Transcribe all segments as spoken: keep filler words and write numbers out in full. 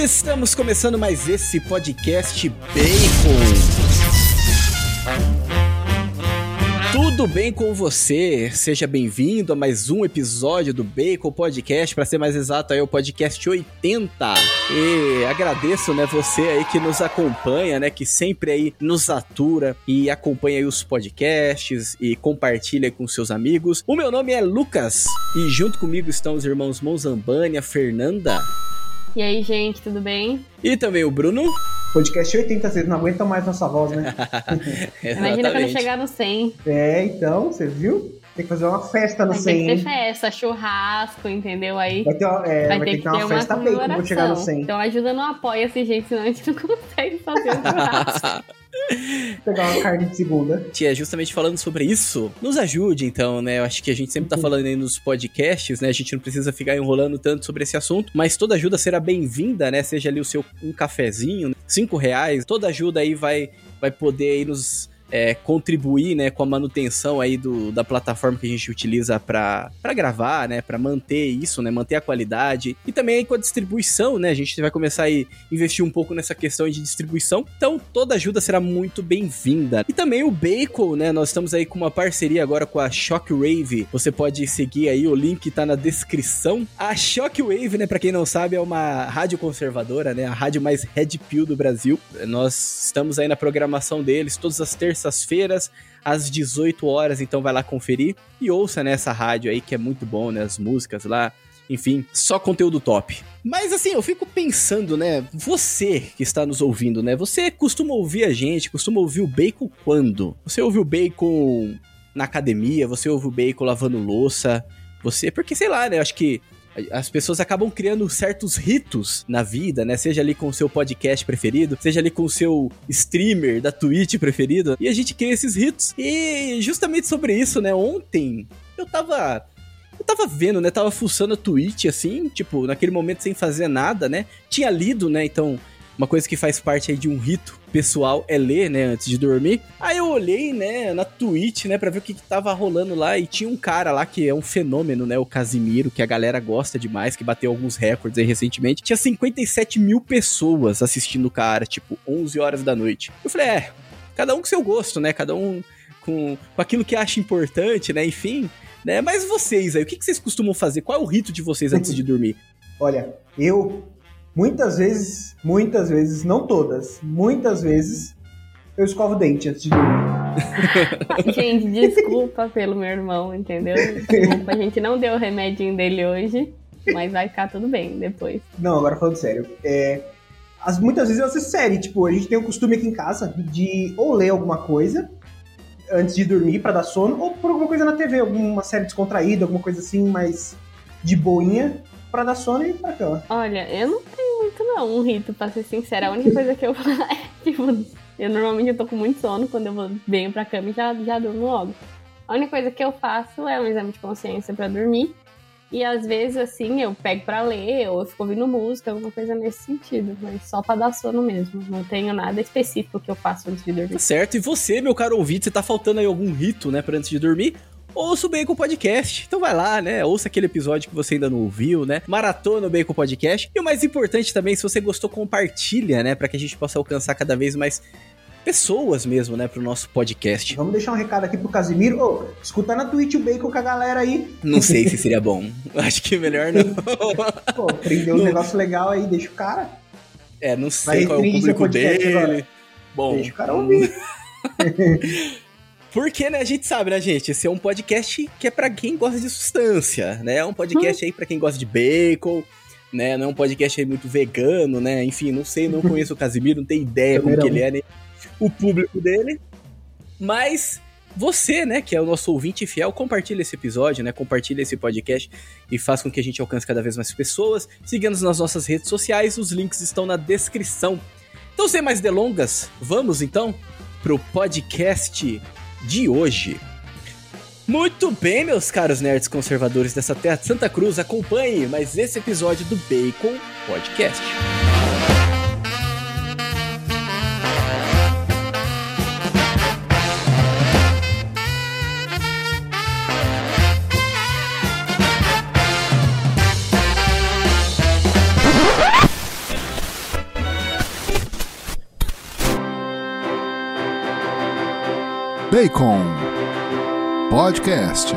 Estamos começando mais esse podcast Bacon. Tudo bem com você? Seja bem-vindo a mais um episódio do Bacon Podcast, para ser mais exato, aí o podcast oitenta. E agradeço, né, você aí que nos acompanha, né, que sempre aí nos atura e acompanha aí os podcasts e compartilha com seus amigos. O meu nome é Lucas e junto comigo estão os irmãos Monzambani, a Fernanda. E aí, gente, tudo bem? E também o Bruno. Podcast oitenta, vocês não aguentam mais nossa voz, né? Imagina quando chegar no cem. É, então, você viu? Tem que fazer uma festa no vai cem. Tem que ter festa, churrasco, entendeu? Aí vai ter, uma, é, vai vai ter ter que ter uma, uma festa bem quando chegar no cem. Então ajuda no apoia-se, gente, senão a gente não consegue fazer o churrasco. Pegar uma carne de segunda. Tia, justamente falando sobre isso, nos ajude então, né? Eu acho que a gente sempre tá falando aí nos podcasts, né? A gente não precisa ficar enrolando tanto sobre esse assunto, mas toda ajuda será bem-vinda, né? Seja ali o seu um cafezinho, cinco reais, toda ajuda aí vai, vai poder aí nos... É, contribuir, né, com a manutenção aí do, da plataforma que a gente utiliza para gravar, né, para manter isso, né, manter a qualidade e também aí com a distribuição, né, a gente vai começar a investir um pouco nessa questão de distribuição, então toda ajuda será muito bem-vinda. E também o Bacon, né, nós estamos aí com uma parceria agora com a Shockwave, você pode seguir aí, o link tá na descrição. A Shockwave, né, para quem não sabe, é uma rádio conservadora, né, a rádio mais Red Pill do Brasil. Nós estamos aí na programação deles todas as terças terças-feiras, às dezoito horas, então vai lá conferir e ouça nessa rádio aí que é muito bom, né, as músicas lá, enfim, só conteúdo top. Mas assim, eu fico pensando, né, você que está nos ouvindo, né, você costuma ouvir a gente, costuma ouvir o Bacon quando? Você ouve o Bacon na academia, você ouve o Bacon lavando louça, você, porque sei lá, né, eu acho que as pessoas acabam criando certos ritos na vida, né? Seja ali com o seu podcast preferido, seja ali com o seu streamer da Twitch preferido. E a gente cria esses ritos. E justamente sobre isso, né? Ontem eu tava... Eu tava vendo, né? Tava fuçando a Twitch, assim, tipo, naquele momento sem fazer nada, né? Tinha lido, né? Então... Uma coisa que faz parte aí de um rito pessoal é ler, né, antes de dormir. Aí eu olhei, né, na Twitch, né, pra ver o que que tava rolando lá. E tinha um cara lá que é um fenômeno, né, o Casimiro, que a galera gosta demais, que bateu alguns recordes aí recentemente. Tinha cinquenta e sete mil pessoas assistindo o cara, tipo, onze horas da noite. Eu falei, é, cada um com seu gosto, né, cada um com, com aquilo que acha importante, né, enfim. Né, mas vocês aí, o que que vocês costumam fazer? Qual é o rito de vocês antes de dormir? Olha, eu... Muitas vezes, muitas vezes, não todas, muitas vezes, eu escovo o dente antes de dormir. Gente, desculpa pelo meu irmão, entendeu? Desculpa, a gente não deu o remedinho dele hoje, mas vai ficar tudo bem depois. Não, agora falando sério, é, as, muitas vezes eu assisto série, tipo, a gente tem o costume aqui em casa de ou ler alguma coisa antes de dormir pra dar sono, ou por alguma coisa na T V, alguma série descontraída, alguma coisa assim, mais de boinha, pra dar sono e ir pra cama. Olha, eu não tenho muito não, um rito, pra ser sincera. A única coisa que eu faço é, tipo, eu normalmente eu tô com muito sono, quando eu vou, venho pra cama e já, já durmo logo. A única coisa que eu faço é um exame de consciência pra dormir. E às vezes, assim, eu pego pra ler, ou eu fico ouvindo música, alguma coisa nesse sentido. Mas só pra dar sono mesmo. Não tenho nada específico que eu faço antes de dormir. Tá certo. E você, meu caro ouvinte, você tá faltando aí algum rito, né, pra antes de dormir? Ouça o Bacon Podcast. Então vai lá, né? Ouça aquele episódio que você ainda não ouviu, né? Maratona o Bacon Podcast. E o mais importante também, se você gostou, compartilha, né? Pra que a gente possa alcançar cada vez mais pessoas mesmo, né? Pro nosso podcast. Vamos deixar um recado aqui pro Casimiro. Ô, escuta na Twitch o Bacon com a galera aí. Não sei se seria bom. Acho que melhor não. Pô, prendeu um negócio legal aí, deixa o cara. É, não sei qual é o público dele. Agora. Bom. Deixa o cara ouvir. Porque, né, a gente sabe, né, gente, esse é um podcast que é pra quem gosta de substância, né, é um podcast aí pra quem gosta de bacon, né, não é um podcast aí muito vegano, né, enfim, não sei, não conheço o Casimiro, não tenho ideia como que ele é, né, o público dele, mas você, né, que é o nosso ouvinte fiel, compartilha esse episódio, né, compartilha esse podcast e faz com que a gente alcance cada vez mais pessoas, siga-nos nas nossas redes sociais, os links estão na descrição. Então, sem mais delongas, vamos então pro podcast de hoje. Muito bem, meus caros nerds conservadores dessa terra de Santa Cruz, acompanhe mais esse episódio do Bacon Podcast. Bacon Podcast.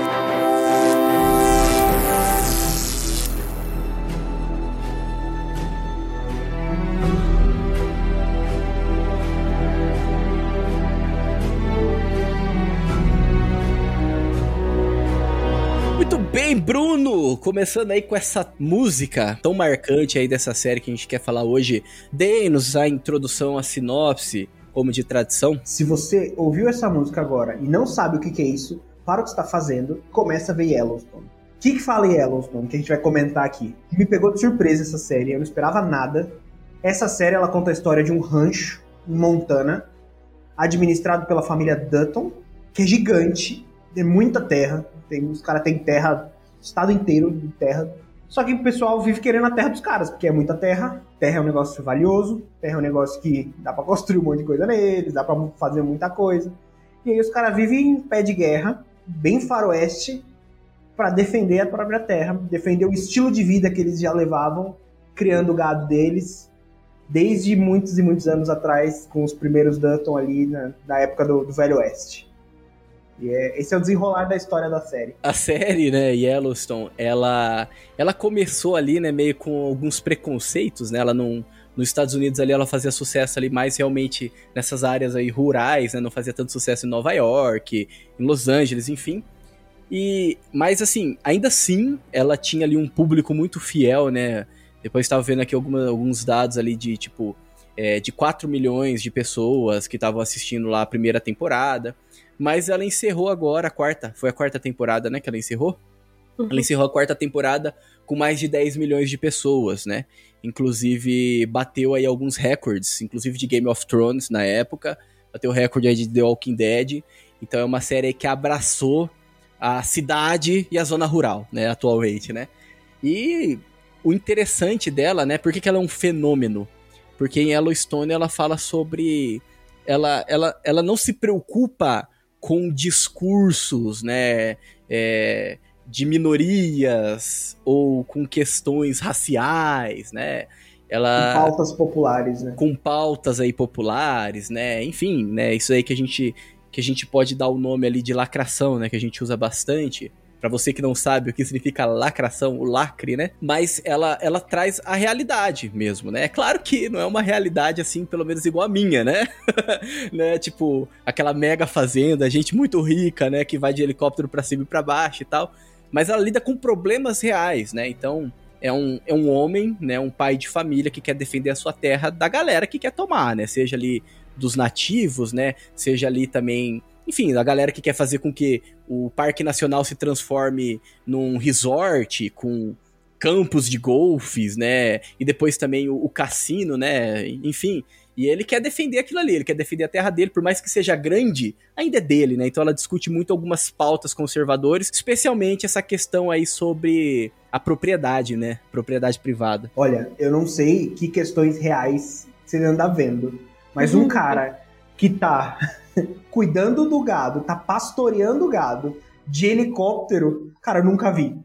Muito bem, Bruno! Começando aí com essa música tão marcante aí dessa série que a gente quer falar hoje. Dê-nos a introdução, a sinopse, como de tradição. Se você ouviu essa música agora e não sabe o que, que é isso, para o que você está fazendo, começa a ver Yellowstone. O que, que fala Yellowstone, que a gente vai comentar aqui? Me pegou de surpresa essa série, eu não esperava nada. Essa série, ela conta a história de um rancho em Montana, administrado pela família Dutton, que é gigante, tem muita terra. Tem, os caras têm terra, o estado inteiro de terra. Só que o pessoal vive querendo a terra dos caras, porque é muita terra. Terra é um negócio valioso, terra é um negócio que dá pra construir um monte de coisa neles, dá pra fazer muita coisa. E aí os caras vivem em pé de guerra, bem faroeste, pra defender a própria terra, defender o estilo de vida que eles já levavam, criando o gado deles, desde muitos e muitos anos atrás, com os primeiros Dutton ali, na, na época do, do Velho Oeste. E é, esse é o desenrolar da história da série. A série, né, Yellowstone, ela, ela começou ali, né, meio com alguns preconceitos, né, ela não... Nos Estados Unidos ali ela fazia sucesso ali mais realmente nessas áreas aí rurais, né, não fazia tanto sucesso em Nova York, em Los Angeles, enfim. E, mas assim, ainda assim, ela tinha ali um público muito fiel, né, depois estava vendo aqui alguma, alguns dados ali de, tipo, é, de quatro milhões de pessoas que estavam assistindo lá a primeira temporada. Mas ela encerrou agora a quarta, foi a quarta temporada, né, que ela encerrou? Uhum. Ela encerrou a quarta temporada com mais de dez milhões de pessoas, né? Inclusive, bateu aí alguns recordes, inclusive de Game of Thrones na época, bateu o recorde aí de The Walking Dead. Então é uma série que abraçou a cidade e a zona rural, né, atualmente, né? E o interessante dela, né, por que que ela é um fenômeno? Porque em Yellowstone ela fala sobre... Ela, ela, ela não se preocupa com discursos, né, é, de minorias ou com questões raciais, né, ela... Com pautas populares, né. Com pautas aí populares, né, enfim, né, isso aí que a gente, que a gente pode dar o nome ali de lacração, né, que a gente usa bastante. Pra você que não sabe o que significa lacração, o lacre, né? Mas ela, ela traz a realidade mesmo, né? É claro que não é uma realidade, assim, pelo menos igual a minha, né? né? Tipo, aquela mega fazenda, gente muito rica, né? Que vai de helicóptero pra cima e pra baixo e tal. Mas ela lida com problemas reais, né? Então, é um, é um homem, né? Um pai de família que quer defender a sua terra da galera que quer tomar, né? Seja ali dos nativos, né? Seja ali também... Enfim, a galera que quer fazer com que o Parque Nacional se transforme num resort com campos de golfes, né? E depois também o, o cassino, né? Enfim, e ele quer defender aquilo ali, ele quer defender a terra dele, por mais que seja grande, ainda é dele, né? Então ela discute muito algumas pautas conservadoras, especialmente essa questão aí sobre a propriedade, né? Propriedade privada. Olha, eu não sei que questões reais você anda vendo, mas um cara que tá... cuidando do gado, tá pastoreando o gado de helicóptero, cara, eu nunca vi.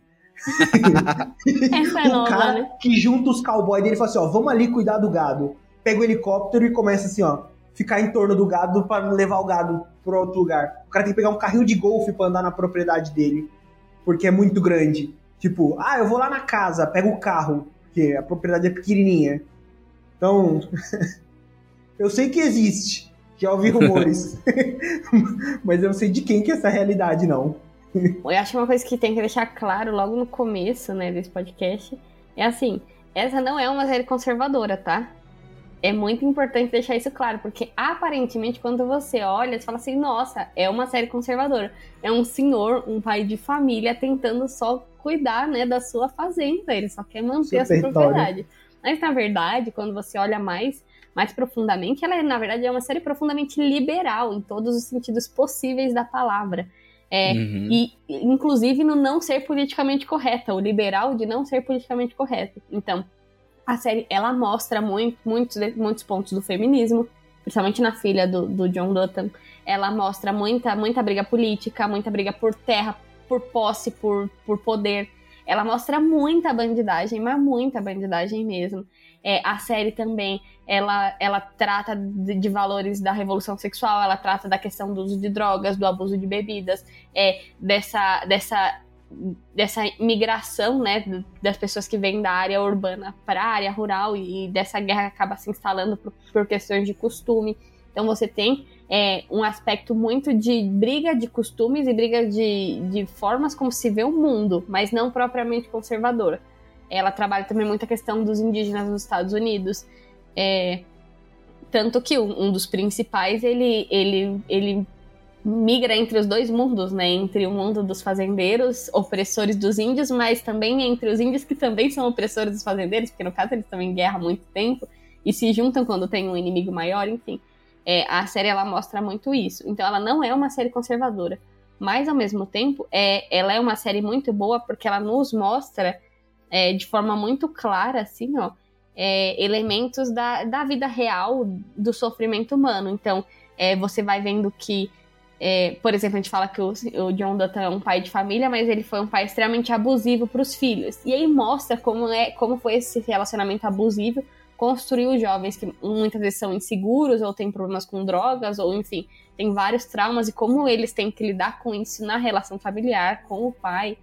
Essa é o nova, cara né? que junta os cowboys dele e fala assim, ó, vamos ali cuidar do gado. Pega o helicóptero e começa assim, ó, ficar em torno do gado pra levar o gado pra outro lugar. O cara tem que pegar um carrinho de golfe pra andar na propriedade dele, porque é muito grande. Tipo, ah, eu vou lá na casa, pego o carro, porque a propriedade é pequenininha. Então, eu sei que existe. Já ouvi rumores, mas eu não sei de quem que é essa realidade, não. Eu acho que uma coisa que tem que deixar claro logo no começo, né, desse podcast, é assim, essa não é uma série conservadora, tá? É muito importante deixar isso claro, porque aparentemente quando você olha, você fala assim, nossa, é uma série conservadora. É um senhor, um pai de família tentando só cuidar, né, da sua fazenda, ele só quer manter a sua propriedade. Mas na verdade, quando você olha mais... mais profundamente, ela, na verdade, é uma série profundamente liberal, em todos os sentidos possíveis da palavra. É, uhum. E, inclusive, no não ser politicamente correta, o liberal de não ser politicamente correto. Então, a série, ela mostra muito, muitos, muitos pontos do feminismo, principalmente na filha do, do John Dutton. Ela mostra muita, muita briga política, muita briga por terra, por posse, por, por poder. ela mostra muita bandidagem, mas muita bandidagem mesmo. É, a série também, ela, ela trata de, de valores da revolução sexual, ela trata da questão do uso de drogas, do abuso de bebidas, é, dessa, dessa, dessa migração, né, das pessoas que vêm da área urbana para a área rural, e, e dessa guerra que acaba se instalando por, por questões de costume. Então você tem é, um aspecto muito de briga de costumes e briga de, de formas como se vê o mundo, mas não propriamente conservadora. Ela trabalha também muito a questão dos indígenas nos Estados Unidos. É, tanto que um, um dos principais, ele, ele, ele migra entre os dois mundos, né? Entre o mundo dos fazendeiros, opressores dos índios, mas também entre os índios que também são opressores dos fazendeiros, porque no caso eles estão em guerra há muito tempo e se juntam quando tem um inimigo maior, enfim. É, a série, ela mostra muito isso. Então ela não é uma série conservadora, mas ao mesmo tempo é, ela é uma série muito boa porque ela nos mostra é, de forma muito clara, assim, ó, é, elementos da, da vida real do sofrimento humano. Então é, você vai vendo que é, por exemplo, a gente fala que o, o John Dutton é um pai de família, mas ele foi um pai extremamente abusivo para os filhos, e aí mostra como, é, como foi esse relacionamento abusivo construiu jovens que muitas vezes são inseguros ou têm problemas com drogas, ou enfim, tem vários traumas, e como eles têm que lidar com isso na relação familiar, com o pai,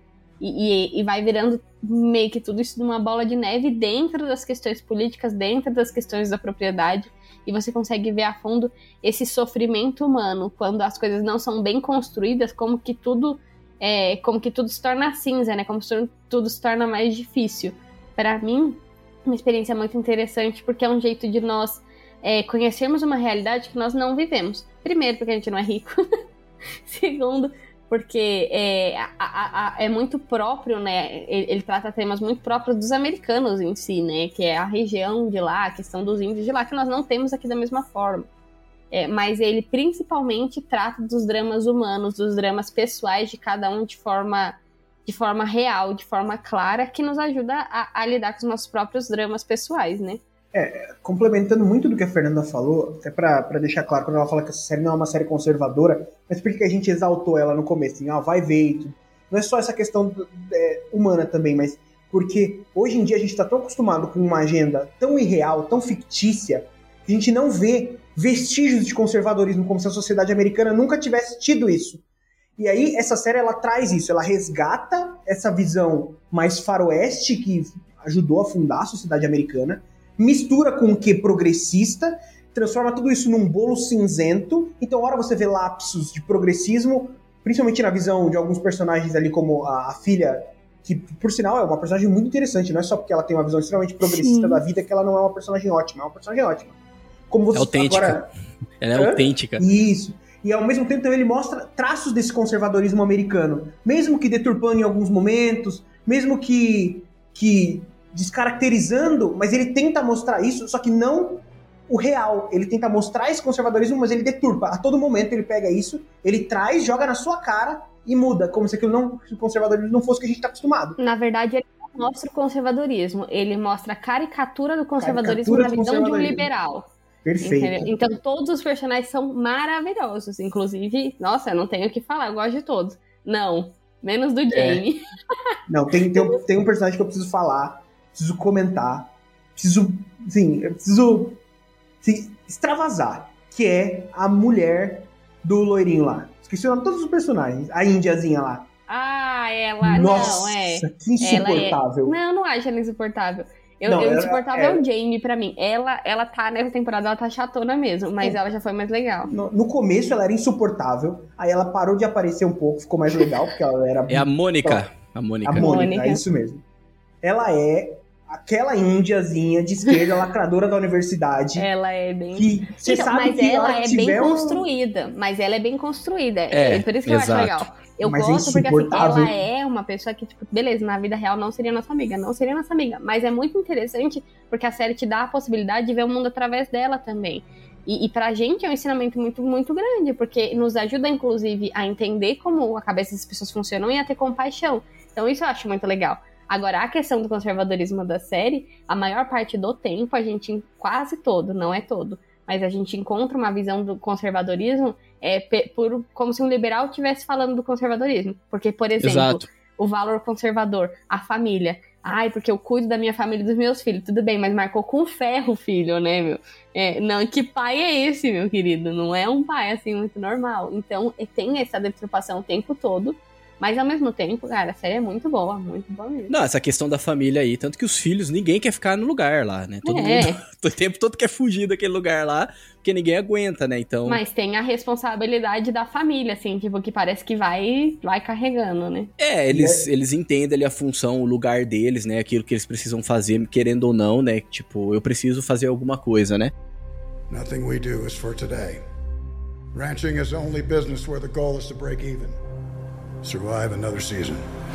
e, e, e vai virando meio que tudo isso numa bola de neve dentro das questões políticas, dentro das questões da propriedade, e você consegue ver a fundo esse sofrimento humano, quando as coisas não são bem construídas, como que tudo, é, como que tudo se torna cinza, né? Como se tudo se torna mais difícil. Para mim, uma experiência muito interessante, porque é um jeito de nós é, conhecermos uma realidade que nós não vivemos. Primeiro, porque a gente não é rico. Segundo, porque é, a, a, a, é muito próprio, né? Ele, ele trata temas muito próprios dos americanos em si, né? Que é a região de lá, a questão dos índios de lá, que nós não temos aqui da mesma forma. É, mas ele principalmente trata dos dramas humanos, dos dramas pessoais de cada um de forma... de forma real, de forma clara, que nos ajuda a, a lidar com os nossos próprios dramas pessoais, né? É, complementando muito do que a Fernanda falou, até pra, pra deixar claro, quando ela fala que essa série não é uma série conservadora, mas por que a gente exaltou ela no começo? Assim, ah, vai ver e tudo. Não é só essa questão é, humana também, mas porque hoje em dia a gente tá tão acostumado com uma agenda tão irreal, tão fictícia, que a gente não vê vestígios de conservadorismo, como se a sociedade americana nunca tivesse tido isso. E aí, essa série, ela traz isso, ela resgata essa visão mais faroeste que ajudou a fundar a sociedade americana, mistura com o que progressista, transforma tudo isso num bolo cinzento. Então, hora você vê lapsos de progressismo, principalmente na visão de alguns personagens ali, como a, a filha, que, por sinal, é uma personagem muito interessante, não é só porque ela tem uma visão extremamente progressista Sim. da vida que ela não é uma personagem ótima, é uma personagem ótima. Como você, é autêntica. Agora... Ela é Hã? autêntica. Isso. E ao mesmo tempo também ele mostra traços desse conservadorismo americano, mesmo que deturpando em alguns momentos, mesmo que, que descaracterizando, mas ele tenta mostrar isso, só que não o real. Ele tenta mostrar esse conservadorismo, mas ele deturpa. A todo momento ele pega isso, ele traz, joga na sua cara e muda, como se aquilo não, se o conservadorismo não fosse o que a gente está acostumado. Na verdade, ele não mostra o conservadorismo, ele mostra a caricatura do conservadorismo Caricatura na do visão de um conservadorismo. liberal. Perfeito. Entendeu? Então todos os personagens são maravilhosos. Inclusive, nossa, eu não tenho o que falar, eu gosto de todos. Não, menos do Jamie. É. Não, tem, tem, um, tem um personagem que eu preciso falar, preciso comentar, preciso, sim, eu preciso assim, extravasar, que é a mulher do loirinho lá. Esqueci o nome de todos os personagens. A índiazinha lá. Ah, ela, Nossa, não, é. que insuportável. Ela é... Não, eu não acho ela insuportável. Eu, Não, eu ela- insuportável ela- é o Jamie pra mim. Ela, ela tá, nessa temporada, ela tá chatona mesmo, mas ela já foi mais legal. No, no começo ela era insuportável, aí ela parou de aparecer um pouco, ficou mais legal, porque ela era... É a Mônica. A Mônica. A Mônica, Mônica. é isso mesmo. Ela é aquela índiazinha de esquerda, lacradora da universidade, Ela é bem... que você Então, sabe mas que ela ela é tiver bem um- construída. Mas ela é bem construída. É, É por isso que eu exato. acho legal. Eu Mas é gosto porque assim, insuportável. ela é uma pessoa que, tipo, beleza, na vida real não seria nossa amiga, não seria nossa amiga. Mas é muito interessante porque a série te dá a possibilidade de ver o mundo através dela também. E, e pra gente é um ensinamento muito, muito grande, porque nos ajuda, inclusive, a entender como a cabeça das pessoas funcionam e a ter compaixão. Então isso eu acho muito legal. Agora, a questão do conservadorismo da série, a maior parte do tempo, a gente, quase todo, não é todo, mas a gente encontra uma visão do conservadorismo é, pe- por, como se um liberal estivesse falando do conservadorismo. Porque, por exemplo, Exato. o valor conservador, a família. Ai, porque eu cuido da minha família e dos meus filhos. Tudo bem, mas marcou com ferro, filho, né, meu? É, não, que pai é esse, meu querido? Não é um pai, assim, muito normal. Então, tem essa deturpação o tempo todo. Mas, ao mesmo tempo, cara, a série é muito boa, muito boa mesmo. Não, essa questão da família aí, tanto que os filhos, ninguém quer ficar no lugar lá, né? Todo É. mundo, o tempo todo quer fugir daquele lugar lá, porque ninguém aguenta, né? Então... Mas tem a responsabilidade da família, assim, tipo, que parece que vai, vai carregando, né? É, eles, eles entendem ali a função, o lugar deles, né? Aquilo que eles precisam fazer, querendo ou não, né? Tipo, eu preciso fazer alguma coisa, né? Nothing we do is for today. Ranching is only business where the goal is to break even. Survive another season.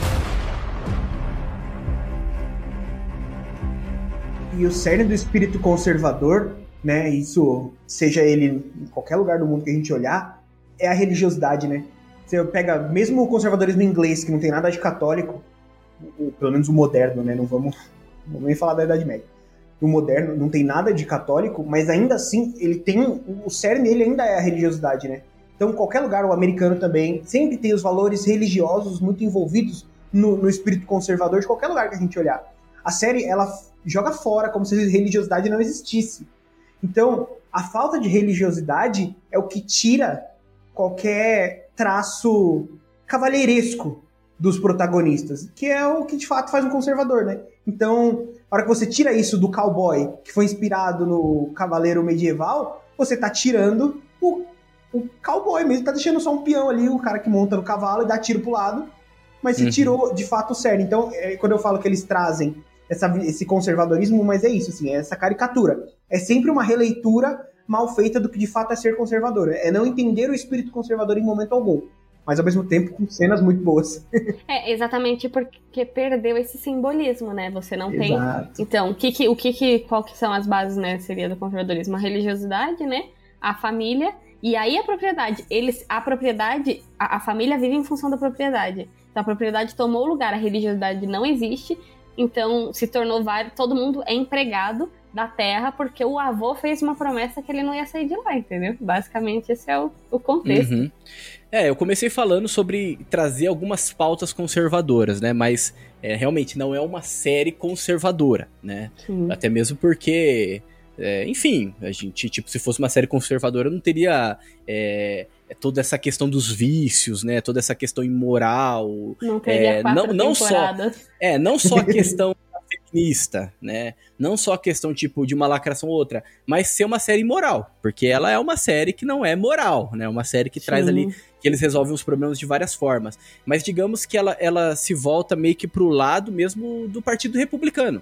E o cerne do espírito conservador, né, isso, seja ele em qualquer lugar do mundo que a gente olhar, é a religiosidade, né? Você pega, mesmo o conservadorismo inglês, que não tem nada de católico, ou pelo menos o moderno, né, não vamos, não vamos nem falar da Idade Média. O moderno não tem nada de católico, mas ainda assim, ele tem, o cerne dele ainda é a religiosidade, né? Então, qualquer lugar, o americano também, sempre tem os valores religiosos muito envolvidos no, no espírito conservador de qualquer lugar que a gente olhar. A série, ela joga fora como se a religiosidade não existisse. Então, a falta de religiosidade é o que tira qualquer traço cavalheiresco dos protagonistas, que é o que de fato faz um conservador, né? Então, a hora que você tira isso do cowboy, que foi inspirado no cavaleiro medieval, você tá tirando o o cowboy mesmo, tá deixando só um peão ali, o cara que monta no cavalo e dá tiro pro lado, mas se uhum. tirou de fato o cerne. Então, é, quando eu falo que eles trazem essa, esse conservadorismo, mas é isso, assim, é essa caricatura. É sempre uma releitura mal feita do que de fato é ser conservador. É não entender o espírito conservador em momento algum, mas ao mesmo tempo com cenas muito boas. É, exatamente porque perdeu esse simbolismo, né? Você não tem... Exato. Então, o que que, o que que, qual que são as bases, né, seria do conservadorismo? A religiosidade, né? A família... E aí a propriedade, eles, a propriedade, a, a família vive em função da propriedade. Então a propriedade tomou o lugar, a religiosidade não existe, então se tornou vários, todo mundo é empregado da terra porque o avô fez uma promessa que ele não ia sair de lá, entendeu? Basicamente esse é o, o contexto. Uhum. É, eu comecei falando sobre trazer algumas pautas conservadoras, né? Mas é, realmente não é uma série conservadora, né? Sim. Até mesmo porque... É, enfim, a gente, tipo, se fosse uma série conservadora, não teria é, toda essa questão dos vícios, né? Toda essa questão imoral. Não teria é, quatro não, não temporadas. Só, é, não só a questão feminista, né? Não só a questão, tipo, de uma lacração ou outra, mas ser uma série moral. Porque ela é uma série que não é moral, né? Uma série que Sim. traz ali, que eles resolvem os problemas de várias formas. Mas digamos que ela, ela se volta meio que pro lado mesmo do Partido Republicano.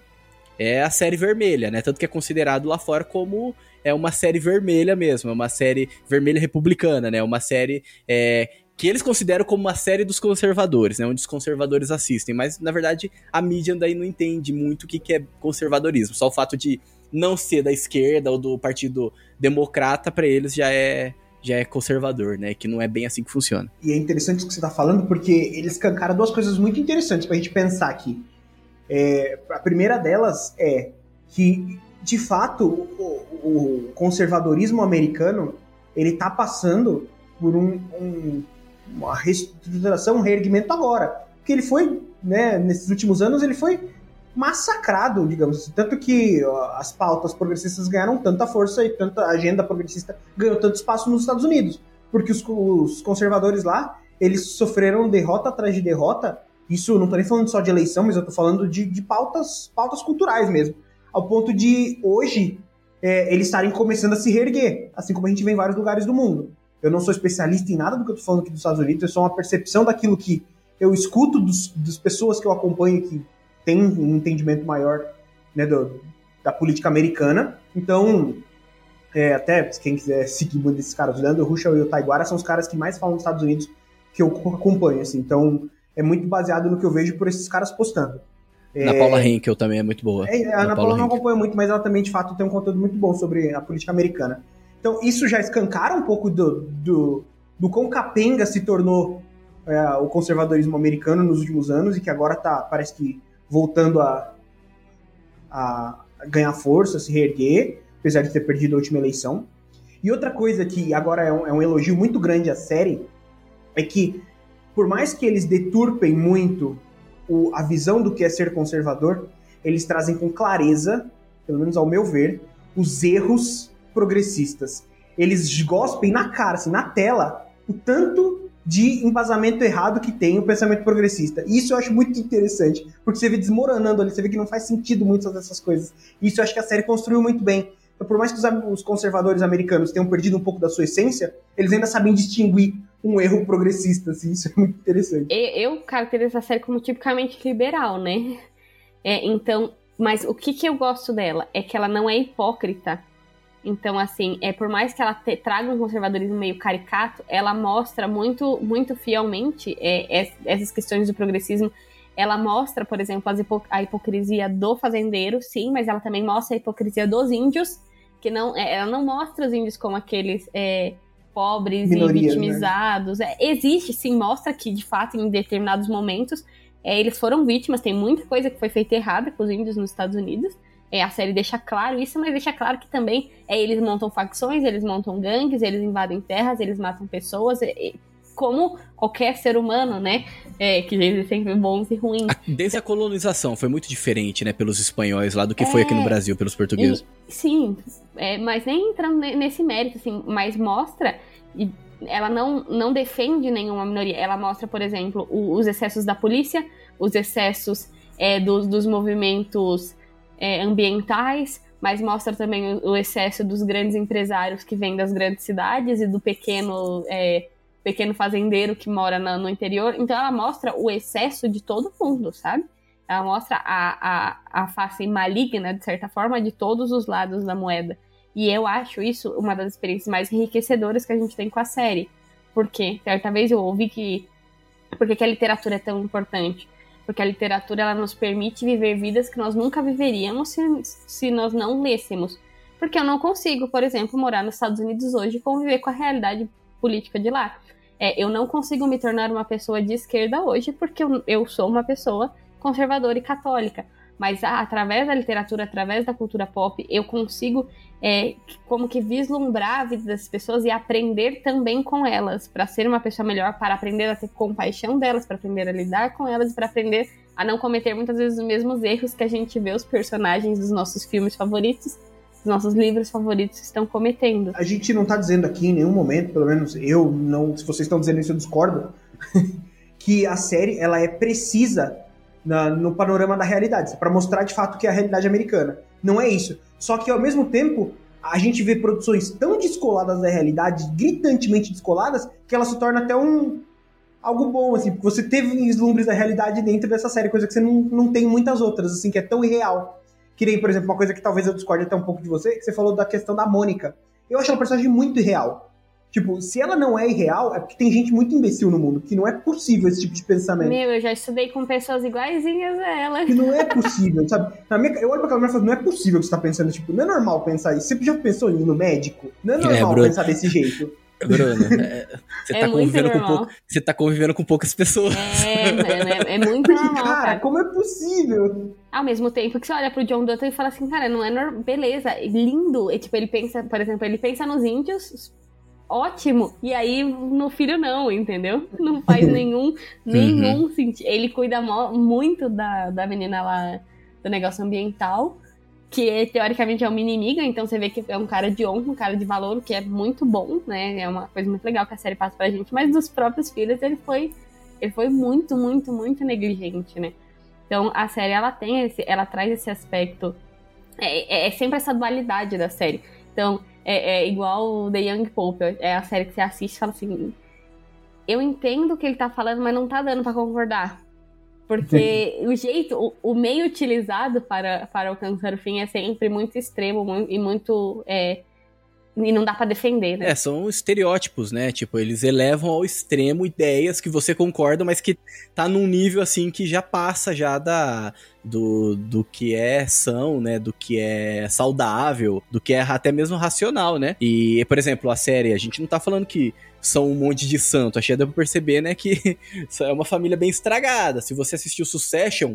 É a série vermelha, né? Tanto que é considerado lá fora como é uma série vermelha mesmo, é uma série vermelha republicana, né? Uma série é, que eles consideram como uma série dos conservadores, né? Onde os conservadores assistem, mas na verdade a mídia daí não entende muito o que, que é conservadorismo. Só o fato de não ser da esquerda ou do Partido Democrata, pra eles já é, já é conservador, né? Que não é bem assim que funciona. E é interessante o que você tá falando, porque eles cancaram duas coisas muito interessantes pra gente pensar aqui. É, a primeira delas é que, de fato, o, o conservadorismo americano ele tá passando por um, um, uma reestruturação, um reerguimento agora. Porque ele foi, né, nesses últimos anos, ele foi massacrado, digamos assim. Tanto que ó, as pautas progressistas ganharam tanta força e tanta agenda progressista ganhou tanto espaço nos Estados Unidos. Porque os, os conservadores lá, eles sofreram derrota atrás de derrota. Isso, não tô nem falando só de eleição, mas eu tô falando de, de pautas, pautas culturais mesmo. Ao ponto de, hoje, é, eles estarem começando a se reerguer, assim como a gente vê em vários lugares do mundo. Eu não sou especialista em nada do que eu tô falando aqui dos Estados Unidos, é só uma percepção daquilo que eu escuto dos, das pessoas que eu acompanho que têm um entendimento maior, né, do, da política americana. Então, é, até quem quiser seguir um desses caras, o Leandro Ruschel e o Taiguara são os caras que mais falam dos Estados Unidos que eu acompanho, assim. Então... é muito baseado no que eu vejo por esses caras postando. Na é... Paula Henkel também é muito boa. É, a Ana Paula não acompanha muito, mas ela também, de fato, tem um conteúdo muito bom sobre a política americana. Então, isso já escancara um pouco do, do, do quão capenga se tornou é, o conservadorismo americano nos últimos anos e que agora tá, parece que, voltando a, a ganhar força, a se reerguer, apesar de ter perdido a última eleição. E outra coisa que agora é um, é um elogio muito grande à série é que por mais que eles deturpem muito o, a visão do que é ser conservador, eles trazem com clareza, pelo menos ao meu ver, os erros progressistas. Eles gospem na cara, assim, na tela, o tanto de embasamento errado que tem o pensamento progressista. E isso eu acho muito interessante, porque você vê desmoronando ali, você vê que não faz sentido muitas dessas coisas. E isso eu acho que a série construiu muito bem. Então, por mais que os, os conservadores americanos tenham perdido um pouco da sua essência, eles ainda sabem distinguir um erro progressista, assim, isso é muito interessante. Eu, eu caracterizo a série como tipicamente liberal, né? É, então, mas o que, que eu gosto dela? É que ela não é hipócrita. Então, assim, é, por mais que ela te, traga um conservadorismo meio caricato, ela mostra muito, muito fielmente é, é, essas questões do progressismo. Ela mostra, por exemplo, as hipo- a hipocrisia do fazendeiro, sim, mas ela também mostra a hipocrisia dos índios, que não, é, ela não mostra os índios como aqueles é, pobres Minorias, e vitimizados. Né? É, existe, sim, mostra que, de fato, em determinados momentos, é, eles foram vítimas, tem muita coisa que foi feita errada com os índios nos Estados Unidos. É, a série deixa claro isso, mas deixa claro que também é, eles montam facções, eles montam gangues, eles invadem terras, eles matam pessoas, é, como qualquer ser humano, né? É, que existem sempre bons e ruins. Desde a colonização foi muito diferente, né, pelos espanhóis lá do que é, foi aqui no Brasil, pelos portugueses. E, sim, é, mas nem entrando nesse mérito, assim, mas mostra, e ela não, não defende nenhuma minoria, ela mostra, por exemplo, o, os excessos da polícia, os excessos é, dos, dos movimentos É, ambientais, mas mostra também o, o excesso dos grandes empresários que vêm das grandes cidades e do pequeno, é, pequeno fazendeiro que mora na, no interior. Então ela mostra o excesso de todo mundo, sabe? Ela mostra a, a, a face maligna, de certa forma, de todos os lados da moeda. E eu acho isso uma das experiências mais enriquecedoras que a gente tem com a série. Porque certa vez eu ouvi que... Por que a literatura é tão importante? Porque a literatura ela nos permite viver vidas que nós nunca viveríamos se, se nós não lêssemos. Porque eu não consigo, por exemplo, morar nos Estados Unidos hoje e conviver com a realidade política de lá. É, eu não consigo me tornar uma pessoa de esquerda hoje porque eu, eu sou uma pessoa conservadora e católica. Mas ah, através da literatura, através da cultura pop, eu consigo é, como que vislumbrar a vida das pessoas e aprender também com elas, para ser uma pessoa melhor, para aprender a ter compaixão delas, para aprender a lidar com elas e para aprender a não cometer muitas vezes os mesmos erros que a gente vê os personagens dos nossos filmes favoritos, dos nossos livros favoritos estão cometendo. A gente não tá dizendo aqui em nenhum momento, pelo menos eu não, se vocês estão dizendo isso eu discordo, que a série ela é precisa Na, no panorama da realidade, para mostrar de fato que é a realidade americana. Não é isso. Só que ao mesmo tempo, a gente vê produções tão descoladas da realidade, gritantemente descoladas, que ela se torna até um algo bom, assim, porque você teve vislumbres da realidade dentro dessa série, coisa que você não, não tem muitas outras, assim, que é tão irreal. Que nem, por exemplo, uma coisa que talvez eu discorde até um pouco de você, que você falou da questão da Mônica. Eu acho ela uma personagem muito irreal. Tipo, se ela não é irreal, é porque tem gente muito imbecil no mundo, que não é possível esse tipo de pensamento. Meu, eu já estudei com pessoas iguaizinhas a ela. Que não é possível, sabe? Na minha, eu olho pra aquela mulher e falo, não é possível que você tá pensando, tipo, não é normal pensar isso. Você já pensou em ir no médico? Não é normal é, pensar desse jeito. Bruno, é, você, é tá convivendo normal. com pouco, você tá convivendo com poucas pessoas. É, é, é muito Porque, normal. Cara, cara, como é possível? Ao mesmo tempo que você olha pro John Dutton e fala assim, cara, não é normal. Beleza, lindo. E, tipo, ele pensa, por exemplo, ele pensa nos índios... Ótimo, e aí no filho não, entendeu? Não faz nenhum, nenhum uhum. sentido. Ele cuida muito da, da menina lá do negócio ambiental, que é, teoricamente é uma inimiga, então você vê que é um cara de honra, um cara de valor, o que é muito bom, né? É uma coisa muito legal que a série passa pra gente, mas dos próprios filhos ele foi, ele foi muito, muito, muito negligente, né? Então a série ela tem esse, ela traz esse aspecto, é, é, é sempre essa dualidade da série. Então, é, é igual The Young Pope, é a série que você assiste e fala assim, eu entendo o que ele tá falando, mas não tá dando pra concordar. Porque o jeito, o, o meio utilizado para, para alcançar o fim é sempre muito extremo muito, e muito... É, e não dá pra defender, né? É, são estereótipos, né? Tipo, eles elevam ao extremo ideias que você concorda, mas que tá num nível, assim, que já passa já da... Do, do que é são, né? Do que é saudável, do que é até mesmo racional, né? E, por exemplo, a série, a gente não tá falando que são um monte de santo. Achei que dá pra perceber, né? Que é uma família bem estragada. Se você assistiu Succession...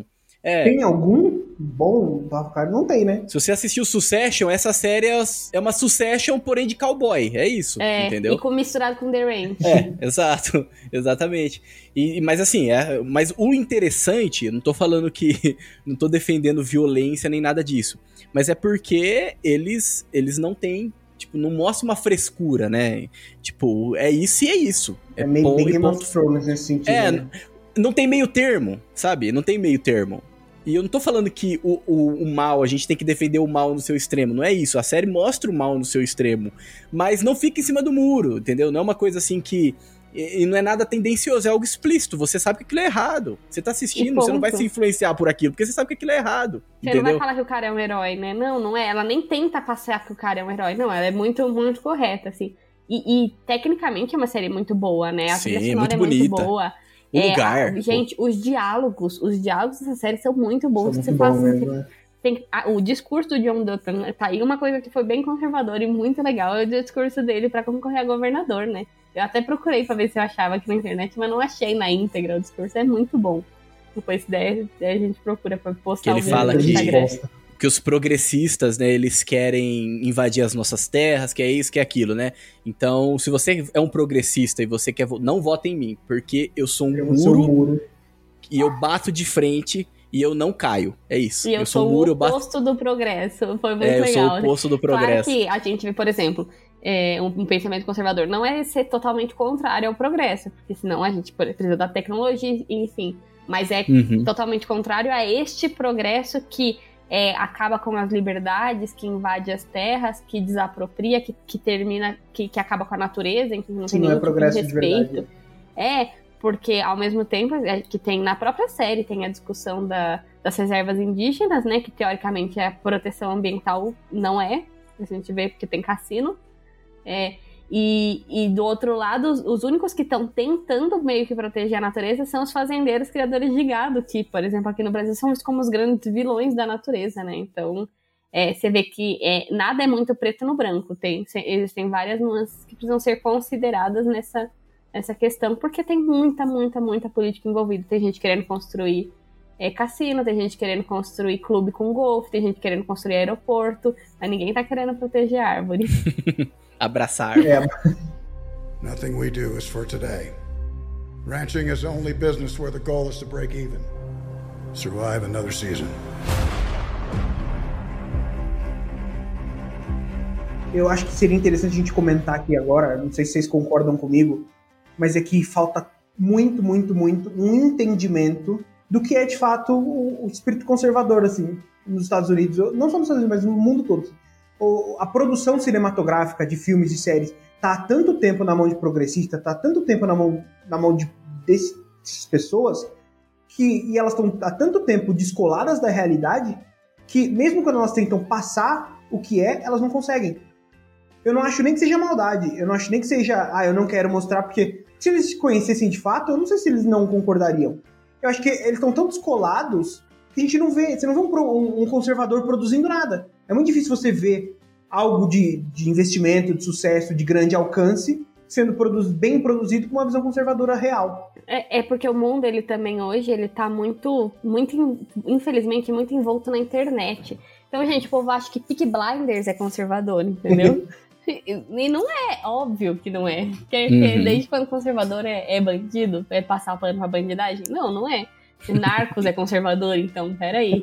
É. Tem algum bom do House of Cards? Não tem, né? Se você assistiu Succession, essa série é, é uma Succession, porém de cowboy. É isso, é, entendeu? E com, misturado com The Ranch. É, exato. Exatamente. E, mas assim, é, mas o interessante, eu não tô falando que... Não tô defendendo violência nem nada disso. Mas é porque eles, eles não têm... Tipo, não mostra uma frescura, né? Tipo, é isso e é isso. É, é meio bem Game ponto. of Thrones nesse sentido. É, né? Não tem meio termo, sabe? Não tem meio termo. E eu não tô falando que o, o, o mal, a gente tem que defender o mal no seu extremo. Não é isso. A série mostra o mal no seu extremo. Mas não fica em cima do muro, entendeu? Não é uma coisa assim que... E, e não é nada tendencioso, é algo explícito. Você sabe que aquilo é errado. Você tá assistindo, você não vai se influenciar por aquilo, porque você sabe que aquilo é errado. Você entendeu? não vai falar que o cara é um herói, né? Não, não é. Ela nem tenta passar que o cara é um herói. Não, ela é muito, muito correta, assim. E, e tecnicamente é uma série muito boa, né? A Sim, trilha sonora muito é bonita. muito boa. O É, lugar. a, gente, os diálogos, os diálogos dessa série são muito bons. São Você muito fala bom assim, mesmo, né? tem, a, o discurso do John Dutton tá aí uma coisa que foi bem conservadora e muito legal. É o discurso dele pra concorrer a governador, né? Eu até procurei pra ver se eu achava aqui na internet, mas não achei na íntegra. O discurso é muito bom. Depois se der, der a gente procura pra postar Que ele o vídeo fala no que- Instagram. Que os progressistas, né, eles querem invadir as nossas terras, que é isso, que é aquilo, né? Então, se você é um progressista e você quer... Vo- não vota em mim, porque eu sou um Eu sou muro, um muro. e eu bato de frente e eu não caio. É isso. E eu, sou sou um muro, o eu bato... oposto do progresso. Foi muito É, eu legal. sou o oposto do progresso. Claro que a gente vê, por exemplo, é, um, um pensamento conservador não é ser totalmente contrário ao progresso, porque senão a gente precisa da tecnologia, enfim. Mas é Uhum. totalmente contrário a este progresso que é, acaba com as liberdades, que invade as terras, que desapropria, que, que termina, que, que acaba com a natureza, em que não Sim, tem não é nenhum tipo de progresso de respeito. verdade. É, porque ao mesmo tempo é, que tem na própria série, tem a discussão da, das reservas indígenas, né, que teoricamente a proteção ambiental não é, a gente vê porque tem cassino, é, e, e do outro lado, os, os únicos que estão tentando meio que proteger a natureza são os fazendeiros criadores de gado, que, por exemplo, aqui no Brasil são como os grandes vilões da natureza, né, então é, você vê que é, nada é muito preto no branco, tem, existem várias nuances que precisam ser consideradas nessa essa questão, porque tem muita, muita, muita política envolvida. Tem gente querendo construir é, cassino, tem gente querendo construir clube com golfe, tem gente querendo construir aeroporto, mas ninguém tá querendo proteger árvore. Abraçar. É, Nothing we do is for today. Ranching is only business where the goal is to break even. Survive another season. eu acho que seria interessante a gente comentar aqui agora, não sei se vocês concordam comigo, mas é que falta muito, muito, muito um entendimento do que é de fato o, o espírito conservador, assim, nos Estados Unidos, não só nos Estados Unidos, mas no mundo todo. O, a produção cinematográfica de filmes e séries tá há tanto tempo na mão de progressista, tá há tanto tempo na mão, na mão de dessas pessoas, que, e elas estão há tanto tempo descoladas da realidade, que mesmo quando elas tentam passar o que é, elas não conseguem. Eu não acho nem que seja maldade, eu não acho nem que seja, ah, eu não quero mostrar, porque se eles conhecessem de fato, eu não sei se eles não concordariam. Eu acho que eles estão tão descolados que a gente não vê, você não vê um, um conservador produzindo nada. É muito difícil você ver algo de, de investimento, de sucesso, de grande alcance, sendo produz, bem produzido com uma visão conservadora real. É, é porque o mundo, ele também hoje, ele tá muito, muito, infelizmente, muito envolto na internet. Então, gente, o povo acha que Peaky Blinders é conservador, entendeu? E não é, óbvio que não é. Porque Uhum. desde quando conservador é, é bandido, é passar o pano pra bandidagem? Não, não é. Se Narcos é conservador, então, peraí.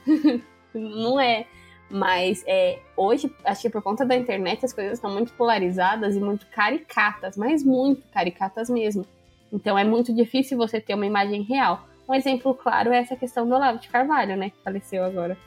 Não é. Mas é, hoje, acho que por conta da internet, as coisas estão muito polarizadas e muito caricatas, mas muito caricatas mesmo. Então é muito difícil você ter uma imagem real. Um exemplo claro é essa questão do Olavo de Carvalho, né, que faleceu agora.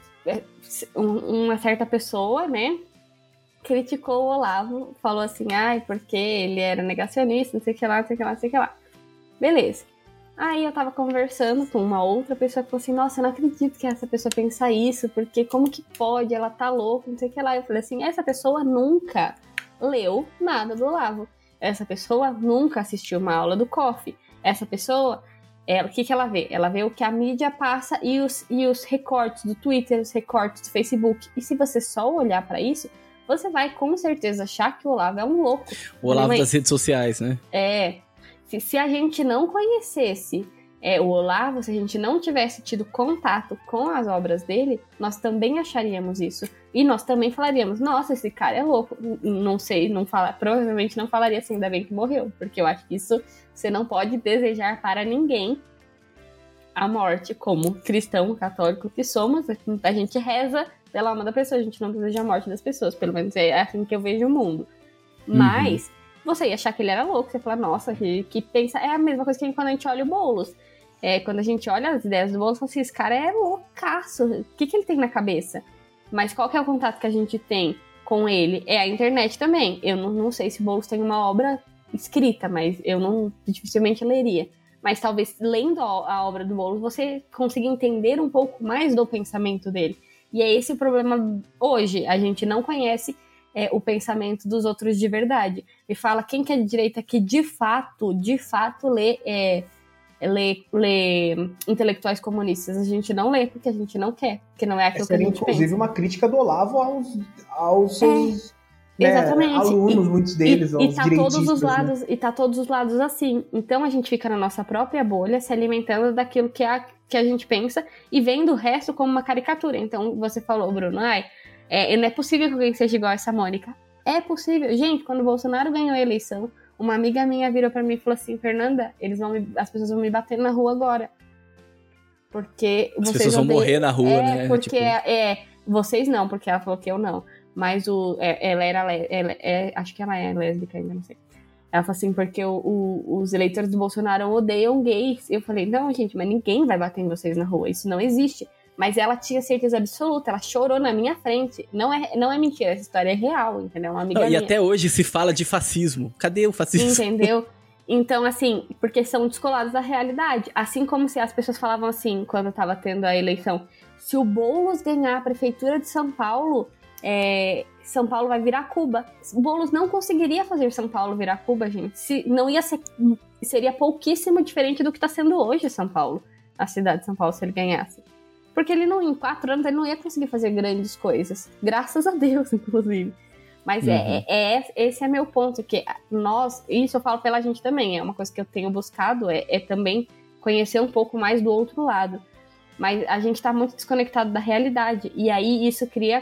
Uma certa pessoa, né, criticou o Olavo, falou assim, ai, porque ele era negacionista, não sei o que lá, não sei o que lá, não sei o que lá. Beleza. Aí eu tava conversando com uma outra pessoa que falou assim, nossa, eu não acredito que essa pessoa pensa isso, porque como que pode, ela tá louca, não sei o que lá. Eu falei assim, essa pessoa nunca leu nada do Olavo. Essa pessoa nunca assistiu uma aula do C O F. Essa pessoa, ela, o que que ela vê? Ela vê o que a mídia passa e os, e os recortes do Twitter, os recortes do Facebook. E se você só olhar pra isso, você vai com certeza achar que o Olavo é um louco. O Olavo Mas, das redes sociais, né? É... Se, se a gente não conhecesse é, o Olavo, se a gente não tivesse tido contato com as obras dele, nós também acharíamos isso. E nós também falaríamos, nossa, esse cara é louco. Não sei, não fala, provavelmente não falaria assim, ainda bem que morreu. Porque eu acho que isso você não pode desejar para ninguém a morte, como cristão católico que somos. A gente reza pela alma da pessoa, a gente não deseja a morte das pessoas. Pelo menos é assim que eu vejo o mundo. Mas uhum. você ia achar que ele era louco, você ia falar, nossa, que, que pensa... É a mesma coisa que quando a gente olha o Boulos. É, quando a gente olha as ideias do Boulos, fala assim, esse cara é loucaço, o que, que ele tem na cabeça? Mas qual que é o contato que a gente tem com ele? É a internet também. Eu não, não sei se o Boulos tem uma obra escrita, mas eu não dificilmente leria. Mas talvez lendo a, a obra do Boulos, você consiga entender um pouco mais do pensamento dele. E é esse o problema hoje, a gente não conhece é, o pensamento dos outros de verdade. Me fala quem que é de direita que de fato, de fato lê... É, Ler, ler intelectuais comunistas. A gente não lê porque a gente não quer, porque não é aquilo Essa que a gente inclusive pensa. Uma crítica do Olavo aos, aos seus é, né, exatamente. alunos, e, muitos deles, e, aos e tá todos os lados, né? E tá todos os lados assim. Então a gente fica na nossa própria bolha, se alimentando daquilo que a, que a gente pensa e vendo o resto como uma caricatura. Então você falou, Bruno, ai, é, não é possível que alguém seja igual a essa Mônica. É possível. Gente, quando o Bolsonaro ganhou a eleição, uma amiga minha virou pra mim e falou assim, Fernanda, eles vão me, as pessoas vão me bater na rua agora. Porque As vocês pessoas vão odeiam... morrer na rua, é, né? Porque tipo... é, é, vocês não, porque ela falou que eu não. Mas o, é, ela era, ela é, acho que ela é lésbica ainda, não sei. Ela falou assim, porque o, o, os eleitores do Bolsonaro odeiam gays. Eu falei, não, gente, mas ninguém vai bater em vocês na rua, isso não existe. Mas ela tinha certeza absoluta, ela chorou na minha frente. Não é, não é mentira, essa história é real, entendeu? Uma amiga não, e minha. até hoje se fala de fascismo. Cadê o fascismo? Entendeu? Então, assim, porque são descolados da realidade. Assim como se as pessoas falavam assim, quando tava tendo a eleição, se o Boulos ganhar a prefeitura de São Paulo, é, São Paulo vai virar Cuba. O Boulos não conseguiria fazer São Paulo virar Cuba, gente. Se, não ia ser, seria pouquíssimo diferente do que tá sendo hoje São Paulo, a cidade de São Paulo, se ele ganhasse. Porque ele não, em quatro anos, ele não ia conseguir fazer grandes coisas. Graças a Deus, inclusive. Mas uhum. é, é, esse é meu ponto, que nós, isso eu falo pela gente também, é uma coisa que eu tenho buscado, é, é também conhecer um pouco mais do outro lado. Mas a gente tá muito desconectado da realidade. E aí isso cria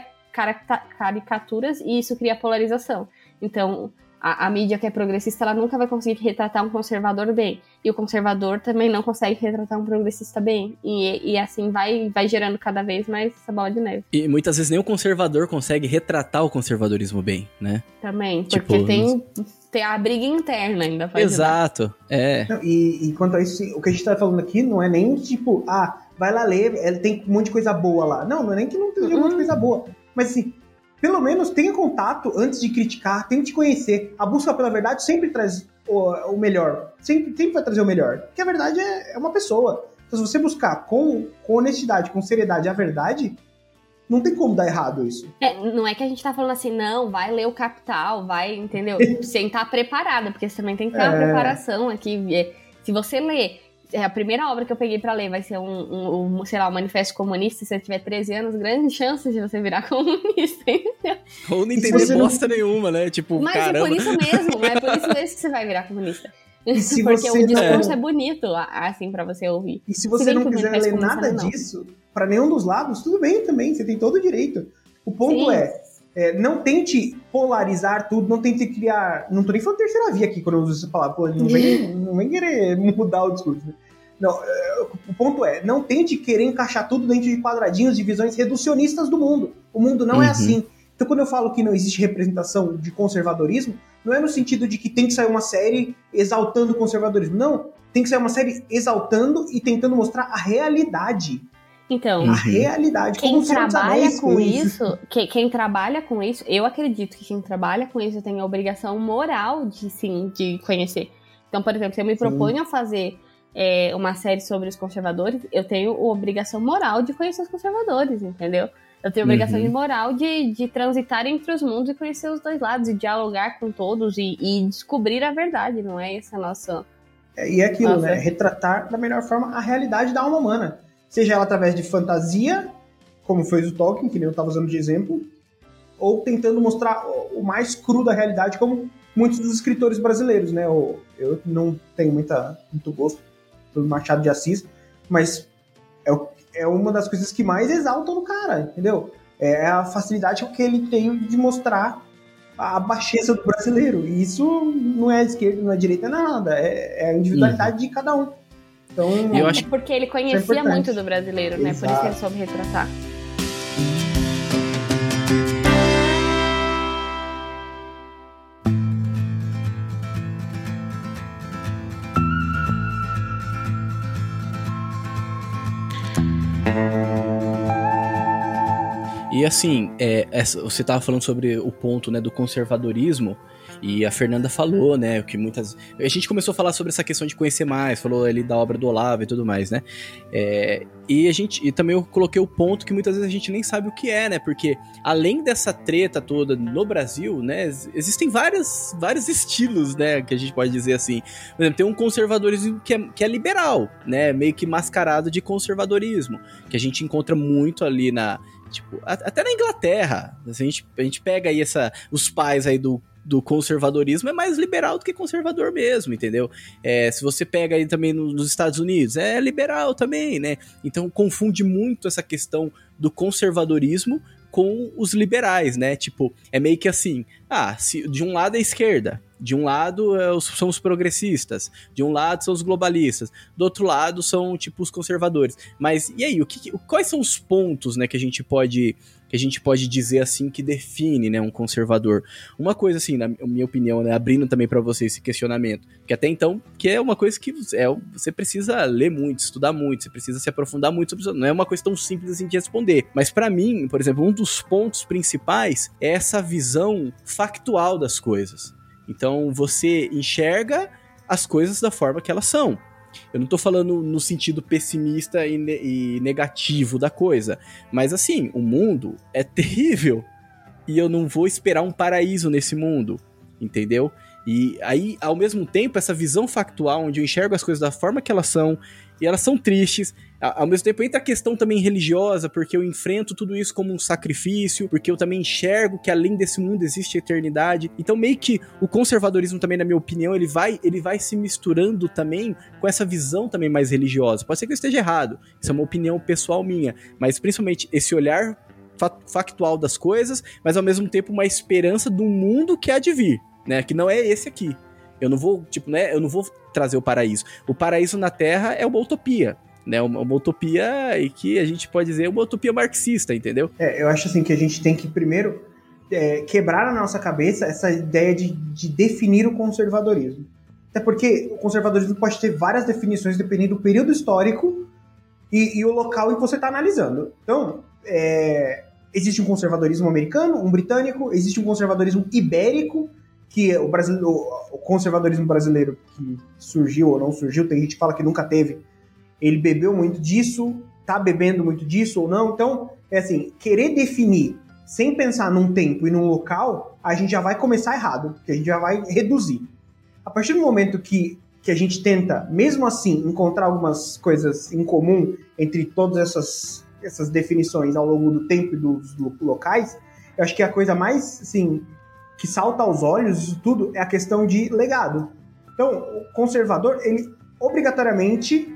caricaturas e isso cria polarização. Então, a, a mídia que é progressista, ela nunca vai conseguir retratar um conservador bem. E o conservador também não consegue retratar um progressista bem. E, e assim vai, vai gerando cada vez mais essa bola de neve. E muitas vezes nem o conservador consegue retratar o conservadorismo bem, né? Também, porque tipo, tem, tem a briga interna ainda. Exato, é. Não, e, e quanto a isso, o que a gente tá falando aqui não é nem tipo, ah, vai lá ler, tem um monte de coisa boa lá. Não, não é nem que não tem uhum. um monte de coisa boa. Mas assim, pelo menos tenha contato antes de criticar, tente conhecer. A busca pela verdade sempre traz o, o melhor. Sempre, sempre vai trazer o melhor. Porque a verdade é, é uma pessoa. Então, se você buscar com, com honestidade, com seriedade a verdade, não tem como dar errado isso. É, não é que a gente tá falando assim, não, vai ler o Capital, vai, entendeu? Sem estar preparada, porque você também tem que ter é... uma preparação aqui. Se você ler... A primeira obra que eu peguei pra ler vai ser um, um, um sei lá, um manifesto comunista. Se você tiver treze anos, grandes chances de você virar comunista, entendeu? Ou não entender bosta não... nenhuma, né? Tipo, mas caramba. Mas é por isso mesmo, é por isso mesmo que você vai virar comunista. Se porque você o discurso não... é bonito, assim, pra você ouvir. E se você se não quiser ler nada não. disso, pra nenhum dos lados, tudo bem também, você tem todo o direito. O ponto é, é, não tente polarizar tudo, não tente criar... Não tô nem falando terceira via aqui, quando eu uso essa palavra. Pô, não, vem, não vem querer mudar o discurso. Né? Não, o ponto é, não tente querer encaixar tudo dentro de quadradinhos, de visões reducionistas do mundo. O mundo não uhum. é assim. Então, quando eu falo que não existe representação de conservadorismo, não é no sentido de que tem que sair uma série exaltando o conservadorismo. Não, tem que sair uma série exaltando e tentando mostrar a realidade. Então, a realidade. Quem como trabalha com isso, que, quem trabalha com isso, eu acredito que quem trabalha com isso tem a obrigação moral de, sim, de conhecer. Então, por exemplo, se eu me proponho sim. a fazer é, uma série sobre os conservadores, eu tenho a obrigação moral de conhecer os conservadores, entendeu? Eu tenho a obrigação uhum. moral de, de transitar entre os mundos e conhecer os dois lados, e dialogar com todos e, e descobrir a verdade, não é essa a nossa... É, e é aquilo, nossa... né? Retratar da melhor forma a realidade da alma humana. Seja ela através de fantasia, como fez o Tolkien, que nem eu estava usando de exemplo, ou tentando mostrar o mais cru da realidade, como muitos dos escritores brasileiros, né? Eu não tenho muita, muito gosto pelo Machado de Assis, mas é, o, é uma das coisas que mais exaltam no cara, entendeu? É a facilidade que ele tem de mostrar a baixeza do brasileiro. E isso não é esquerda, não é direita, nada. É, é a individualidade uhum. de cada um. Então, eu acho... É porque ele conhecia é muito do brasileiro, né? Exato. Por isso que ele soube retratar. E assim, é, essa, você estava falando sobre o ponto, né, do conservadorismo, e a Fernanda falou, né, que muitas... A gente começou a falar sobre essa questão de conhecer mais, falou ali da obra do Olavo e tudo mais, né? É, e, a gente, e também eu coloquei o ponto que muitas vezes a gente nem sabe o que é, né? Porque além dessa treta toda no Brasil, né, existem várias, vários estilos, né, que a gente pode dizer assim. Por exemplo, tem um conservadorismo que é, que é liberal, né, meio que mascarado de conservadorismo, que a gente encontra muito ali na... Tipo, até na Inglaterra, a gente, a gente pega aí essa, os pais aí do, do conservadorismo, é mais liberal do que conservador mesmo, entendeu? É, se você pega aí também no, nos Estados Unidos, é liberal também, né? Então confunde muito essa questão do conservadorismo com os liberais, né? Tipo, é meio que assim, ah, se, de um lado é a esquerda, de um lado é os, são os progressistas, de um lado são os globalistas, do outro lado são, tipo, os conservadores. Mas, e aí, o que, quais são os pontos, né, que a gente pode, que a gente pode dizer, assim, que define, né, um conservador? Uma coisa, assim, na minha opinião, né, abrindo também pra você esse questionamento, que até então, que é uma coisa que é, você precisa ler muito, estudar muito, você precisa se aprofundar muito sobre isso, não é uma coisa tão simples assim de responder. Mas pra mim, por exemplo, um dos pontos principais é essa visão factual das coisas. Então, você enxerga as coisas da forma que elas são. Eu não tô falando no sentido pessimista e, ne- e negativo da coisa, mas assim, o mundo é terrível e eu não vou esperar um paraíso nesse mundo, entendeu? E aí, ao mesmo tempo, essa visão factual, onde eu enxergo as coisas da forma que elas são, e elas são tristes, ao mesmo tempo entra a questão também religiosa, porque eu enfrento tudo isso como um sacrifício, porque eu também enxergo que além desse mundo existe a eternidade. Então meio que o conservadorismo também, na minha opinião, ele vai, ele vai se misturando também com essa visão também mais religiosa. Pode ser que eu esteja errado, isso é uma opinião pessoal minha, mas principalmente esse olhar factual das coisas, mas ao mesmo tempo uma esperança de um mundo que há de vir, né? Que não é esse aqui. Eu não vou, tipo, né? Eu não vou trazer o paraíso. O paraíso na Terra é uma utopia, né? Uma, uma utopia e que a gente pode dizer uma utopia marxista, entendeu? É, eu acho assim que a gente tem que primeiro é, quebrar na nossa cabeça essa ideia de, de definir o conservadorismo. Até porque o conservadorismo pode ter várias definições dependendo do período histórico e, e o local em que você está analisando. Então, é, existe um conservadorismo americano, um britânico, existe um conservadorismo ibérico, que o, brasileiro, o conservadorismo brasileiro que surgiu ou não surgiu, tem gente que fala que nunca teve, ele bebeu muito disso, tá bebendo muito disso ou não. Então, é assim, querer definir sem pensar num tempo e num local, a gente já vai começar errado, porque a gente já vai reduzir. A partir do momento que, que a gente tenta, mesmo assim, encontrar algumas coisas em comum entre todas essas, essas definições ao longo do tempo e dos locais, eu acho que a coisa mais, assim, que salta aos olhos, isso tudo, é a questão de legado. Então, o conservador, ele obrigatoriamente,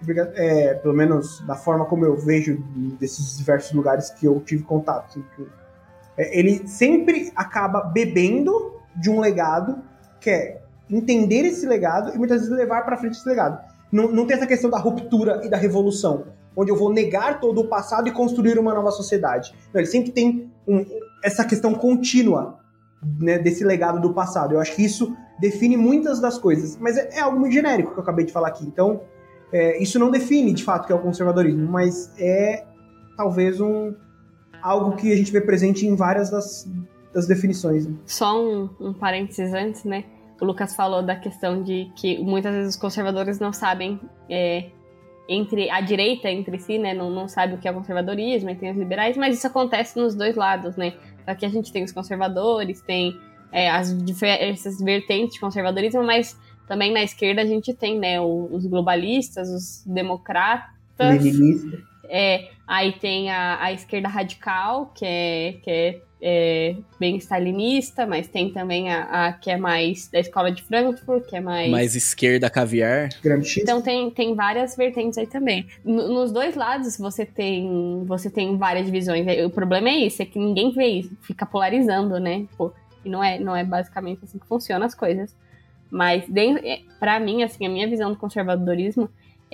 é, pelo menos da forma como eu vejo desses diversos lugares que eu tive contato, assim, que, é, ele sempre acaba bebendo de um legado, que é entender esse legado e muitas vezes levar para frente esse legado. Não, não tem essa questão da ruptura e da revolução, onde eu vou negar todo o passado e construir uma nova sociedade. Não, ele sempre tem um, essa questão contínua, né, desse legado do passado. Eu acho que isso define muitas das coisas, mas é, é algo muito genérico que eu acabei de falar aqui. Então, é, isso não define de fato o que é o conservadorismo, mas é talvez um, algo que a gente vê presente em várias das, das definições. Né? Só um, um parênteses antes, né? O Lucas falou da questão de que muitas vezes os conservadores não sabem, é, entre a direita entre si, né? Não, não sabe o que é conservadorismo, e tem os liberais, mas isso acontece nos dois lados, né? Aqui a gente tem os conservadores, tem é, as diversas vertentes de conservadorismo, mas também na esquerda a gente tem, né, os globalistas, os democratas, Leninistas. É, aí tem a, a esquerda radical, que é, que é, é bem stalinista, mas tem também a, a que é mais da escola de Frankfurt, que é mais... Mais esquerda caviar. Então tem, tem várias vertentes aí também. N- nos dois lados você tem, você tem várias divisões. O problema é isso, é que ninguém vê isso, fica polarizando, né? Pô, e não é, não é basicamente assim que funcionam as coisas. Mas, dentro, pra mim, assim, a minha visão do conservadorismo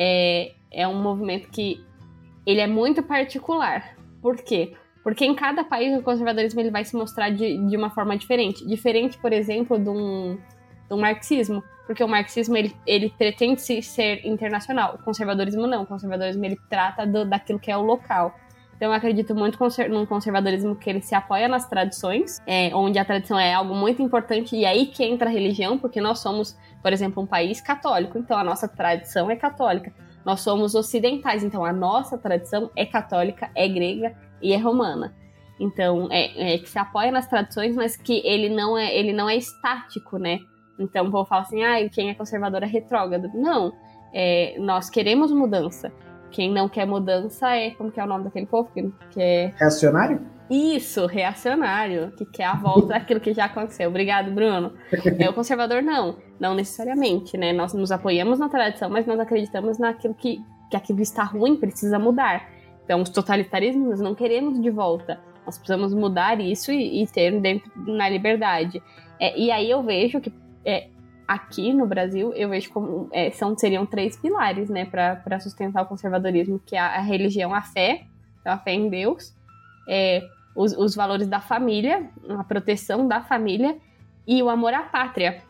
é, é um movimento que ele é muito particular. Por quê? Porque em cada país o conservadorismo ele vai se mostrar de, de uma forma diferente. Diferente, por exemplo, de um, de um marxismo. Porque o marxismo ele, ele pretende ser internacional. O conservadorismo não. O conservadorismo ele trata do, daquilo que é o local. Então eu acredito muito conser- num conservadorismo que ele se apoia nas tradições, é, onde a tradição é algo muito importante, e aí que entra a religião, porque nós somos, por exemplo, um país católico, então a nossa tradição é católica. Nós somos ocidentais, então a nossa tradição é católica, é grega e é romana. Então, é, é que se apoia nas tradições, mas que ele não é, ele não é estático, né? Então, o povo fala assim, ah, quem é conservador é retrógrado. Não, é, nós queremos mudança. Quem não quer mudança é, como que é o nome daquele povo? Que, que é... Reacionário? Isso, reacionário, que quer a volta daquilo que já aconteceu. Obrigado, Bruno. É, o conservador não, não necessariamente, né? Nós nos apoiamos na tradição, mas nós acreditamos naquilo que, que aquilo está ruim, precisa mudar. Então, os totalitarismos nós não queremos de volta. Nós precisamos mudar isso e, e ter dentro na liberdade. É, e aí eu vejo que é, aqui no Brasil, eu vejo como é, são, seriam três pilares, né, para sustentar o conservadorismo, que é a, a religião, a fé, então a fé em Deus, é, os, os valores da família, a proteção da família e o amor à pátria,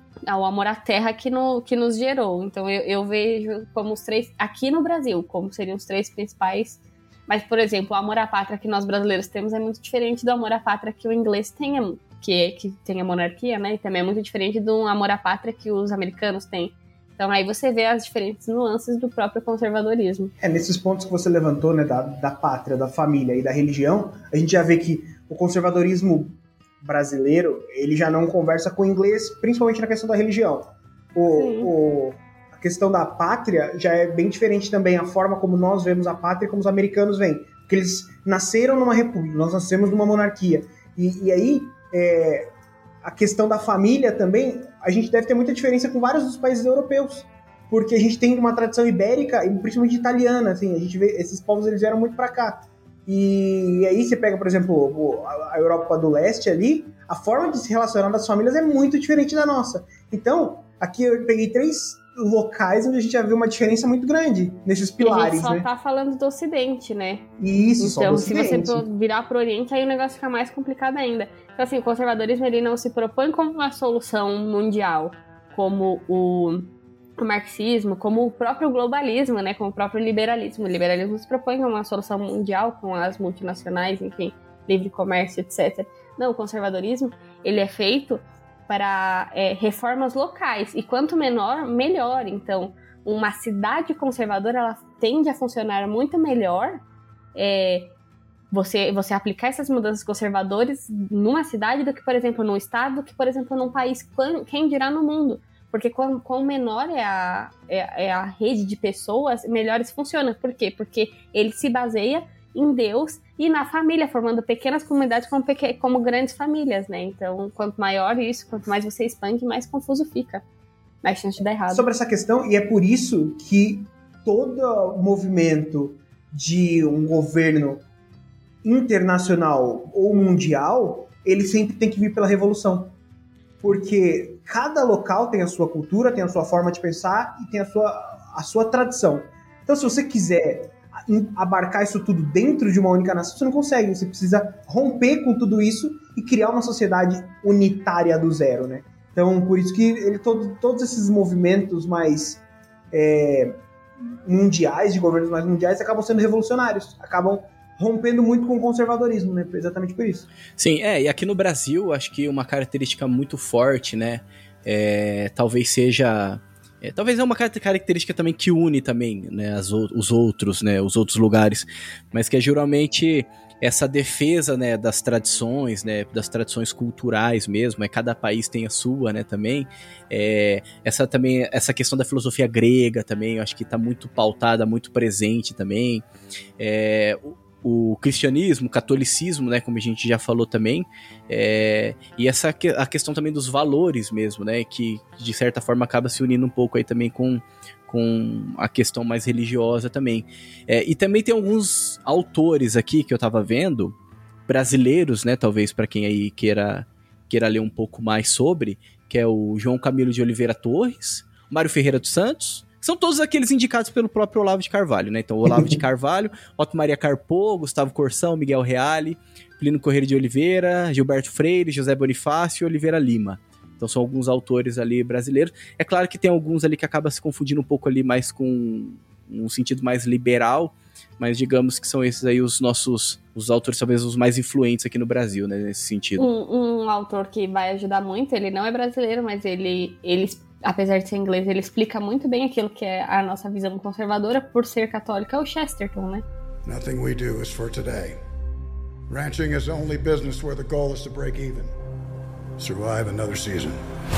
o amor à terra que, no, que nos gerou. Então eu, eu vejo como os três, aqui no Brasil, como seriam os três principais. Mas, por exemplo, o amor à pátria que nós brasileiros temos é muito diferente do amor à pátria que o inglês tem, que, é, que tem a monarquia, né? E também é muito diferente do amor à pátria que os americanos têm. Então aí você vê as diferentes nuances do próprio conservadorismo. É, nesses pontos que você levantou, né, da, da pátria, da família e da religião, a gente já vê que o conservadorismo brasileiro, ele já não conversa com o inglês, principalmente na questão da religião. O, o, a questão da pátria já é bem diferente também, a forma como nós vemos a pátria e como os americanos veem. Porque eles nasceram numa república, nós nascemos numa monarquia. E, e aí, é, a questão da família também, a gente deve ter muita diferença com vários dos países europeus. Porque a gente tem uma tradição ibérica, e principalmente italiana, assim, a gente vê, esses povos eles vieram muito para cá. E aí você pega, por exemplo, a Europa do Leste ali, a forma de se relacionar das famílias é muito diferente da nossa. Então, aqui eu peguei três locais onde a gente já viu uma diferença muito grande nesses pilares, né? A gente só né? tá falando do Ocidente, né? Isso, só então, do se Ocidente. você virar pro Oriente, aí o negócio fica mais complicado ainda. Então, assim, o conservadorismo, ele não se propõe como uma solução mundial, como o... o marxismo, como o próprio globalismo, né, como o próprio liberalismo. O liberalismo se propõe como uma solução mundial com as multinacionais, enfim, livre comércio, etcétera. Não, o conservadorismo, ele é feito para é, reformas locais, e quanto menor, melhor. Então, uma cidade conservadora, ela tende a funcionar muito melhor, é, você, você aplicar essas mudanças conservadoras numa cidade do que, por exemplo, num estado, do que, por exemplo, num país, quem dirá no mundo. Porque quanto menor é a, é, é a rede de pessoas, melhor isso funciona. Por quê? Porque ele se baseia em Deus e na família, formando pequenas comunidades como, pequ- como grandes famílias, né? Então, quanto maior isso, quanto mais você expande, mais confuso fica. Mais chance de dar errado. Sobre essa questão, e é por isso que todo movimento de um governo internacional ou mundial, ele sempre tem que vir pela revolução. Porque cada local tem a sua cultura, tem a sua forma de pensar e tem a sua, a sua tradição. Então, se você quiser abarcar isso tudo dentro de uma única nação, você não consegue. Você precisa romper com tudo isso e criar uma sociedade unitária do zero, né? Então, por isso que ele, todo, todos esses movimentos mais é, mundiais, de governos mais mundiais, acabam sendo revolucionários, acabam rompendo muito com o conservadorismo, né? Exatamente por isso. Sim, é, e aqui no Brasil, acho que uma característica muito forte, né, é, talvez seja... É, talvez é uma característica também que une também, né, as, os outros, né, os outros lugares, mas que é geralmente essa defesa, né, das tradições, né, das tradições culturais mesmo, é, cada país tem a sua, né, também, é, essa também, essa questão da filosofia grega também, eu acho que está muito pautada, muito presente também, é, o, o cristianismo, o catolicismo, né, como a gente já falou também, é, e essa a questão também dos valores mesmo, né, que de certa forma acaba se unindo um pouco aí também com com a questão mais religiosa também. É, e também tem alguns autores aqui que eu tava vendo, brasileiros, né, talvez para quem aí queira, queira ler um pouco mais sobre, que é o João Camilo de Oliveira Torres, Mário Ferreira dos Santos, são todos aqueles indicados pelo próprio Olavo de Carvalho, né, então Olavo de Carvalho, Otto Maria Carpo, Gustavo Corsão, Miguel Reale, Plínio Corrêa de Oliveira, Gilberto Freire, José Bonifácio e Oliveira Lima. Então são alguns autores ali brasileiros. É claro que tem alguns ali que acaba se confundindo um pouco ali mais com um sentido mais liberal, mas digamos que são esses aí os nossos, os autores talvez os mais influentes aqui no Brasil, né, nesse sentido. Um, um autor que vai ajudar muito, ele não é brasileiro, mas ele, ele, apesar de ser inglês, ele explica muito bem aquilo que é a nossa visão conservadora por ser católica, é o Chesterton, né? Nothing we do is for today. Ranching is only business where the goal is to break even. Survive another season.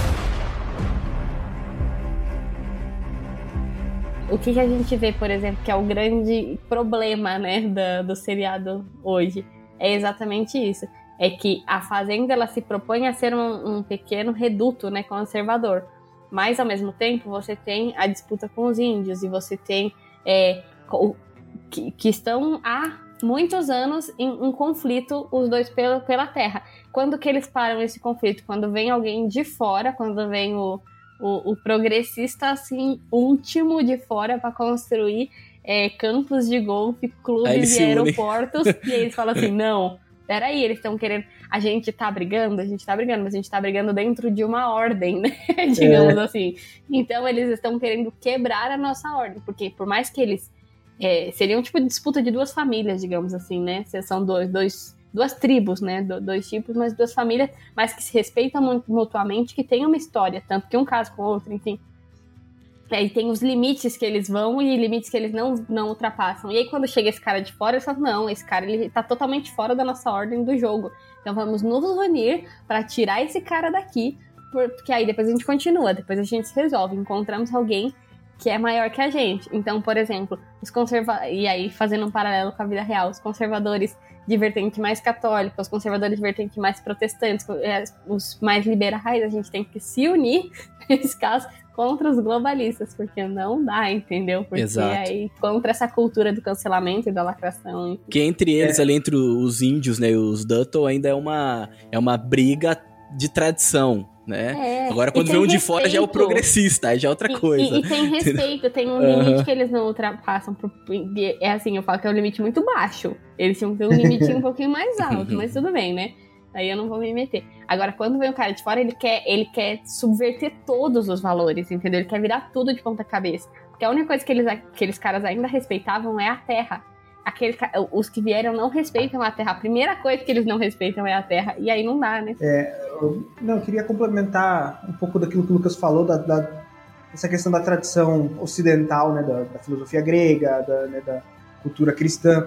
O que, que a gente vê, por exemplo, que é o grande problema, né, do, do seriado hoje, é exatamente isso. É que a Fazenda, ela se propõe a ser um, um pequeno reduto, né, conservador. Mas, ao mesmo tempo, você tem a disputa com os índios e você tem... É, que, que estão há muitos anos em um conflito, os dois pela, pela terra. Quando que eles param esse conflito? Quando vem alguém de fora, quando vem o, o, o progressista, assim, último de fora para construir é, campos de golfe, clubes e aeroportos, une. E aí eles falam assim, não, peraí, eles estão querendo... A gente tá brigando, a gente tá brigando, mas a gente tá brigando dentro de uma ordem, né? Digamos é. assim. Então eles estão querendo quebrar a nossa ordem, porque por mais que eles... É, seria um tipo de disputa de duas famílias, digamos assim, né? São dois, dois, duas tribos, né? Do, dois tipos, mas duas famílias, mas que se respeitam mutuamente, que tem uma história, tanto que um casa com o outro, enfim. E aí tem os limites que eles vão e limites que eles não, não ultrapassam. E aí quando chega esse cara de fora, eles falam, não, esse cara ele tá totalmente fora da nossa ordem do jogo. Então vamos nos unir para tirar esse cara daqui, porque aí depois a gente continua, depois a gente se resolve, encontramos alguém que é maior que a gente. Então, por exemplo, os conservadores, e aí fazendo um paralelo com a vida real, os conservadores de vertente mais católica, os conservadores de vertente mais protestantes, os mais liberais, a gente tem que se unir, nesse caso, contra os globalistas, porque não dá, entendeu? Porque Exato. Aí, contra essa cultura do cancelamento e da lacração. Que entre eles, é. ali, entre os índios, né, e os Dutton, ainda é uma, é uma briga de tradição, né? É, agora quando vem um de fora já é o progressista, aí já é outra coisa. E, e, e tem respeito, tem um limite uhum. que eles não ultrapassam. Pro, é assim, eu falo que é um limite muito baixo. Eles tinham que ter um limite um pouquinho mais alto, mas tudo bem, né? Aí eu não vou me meter. Agora, quando vem o cara de fora, ele quer, ele quer subverter todos os valores, entendeu? Ele quer virar tudo de ponta cabeça. Porque a única coisa que eles, aqueles caras ainda respeitavam é a terra. Aquele, os que vieram não respeitam a terra. A primeira coisa que eles não respeitam é a terra. E aí não dá, né? É, eu, não, eu queria complementar um pouco daquilo que o Lucas falou, da, da, dessa questão da tradição ocidental, né, da, da filosofia grega, da, né, da cultura cristã.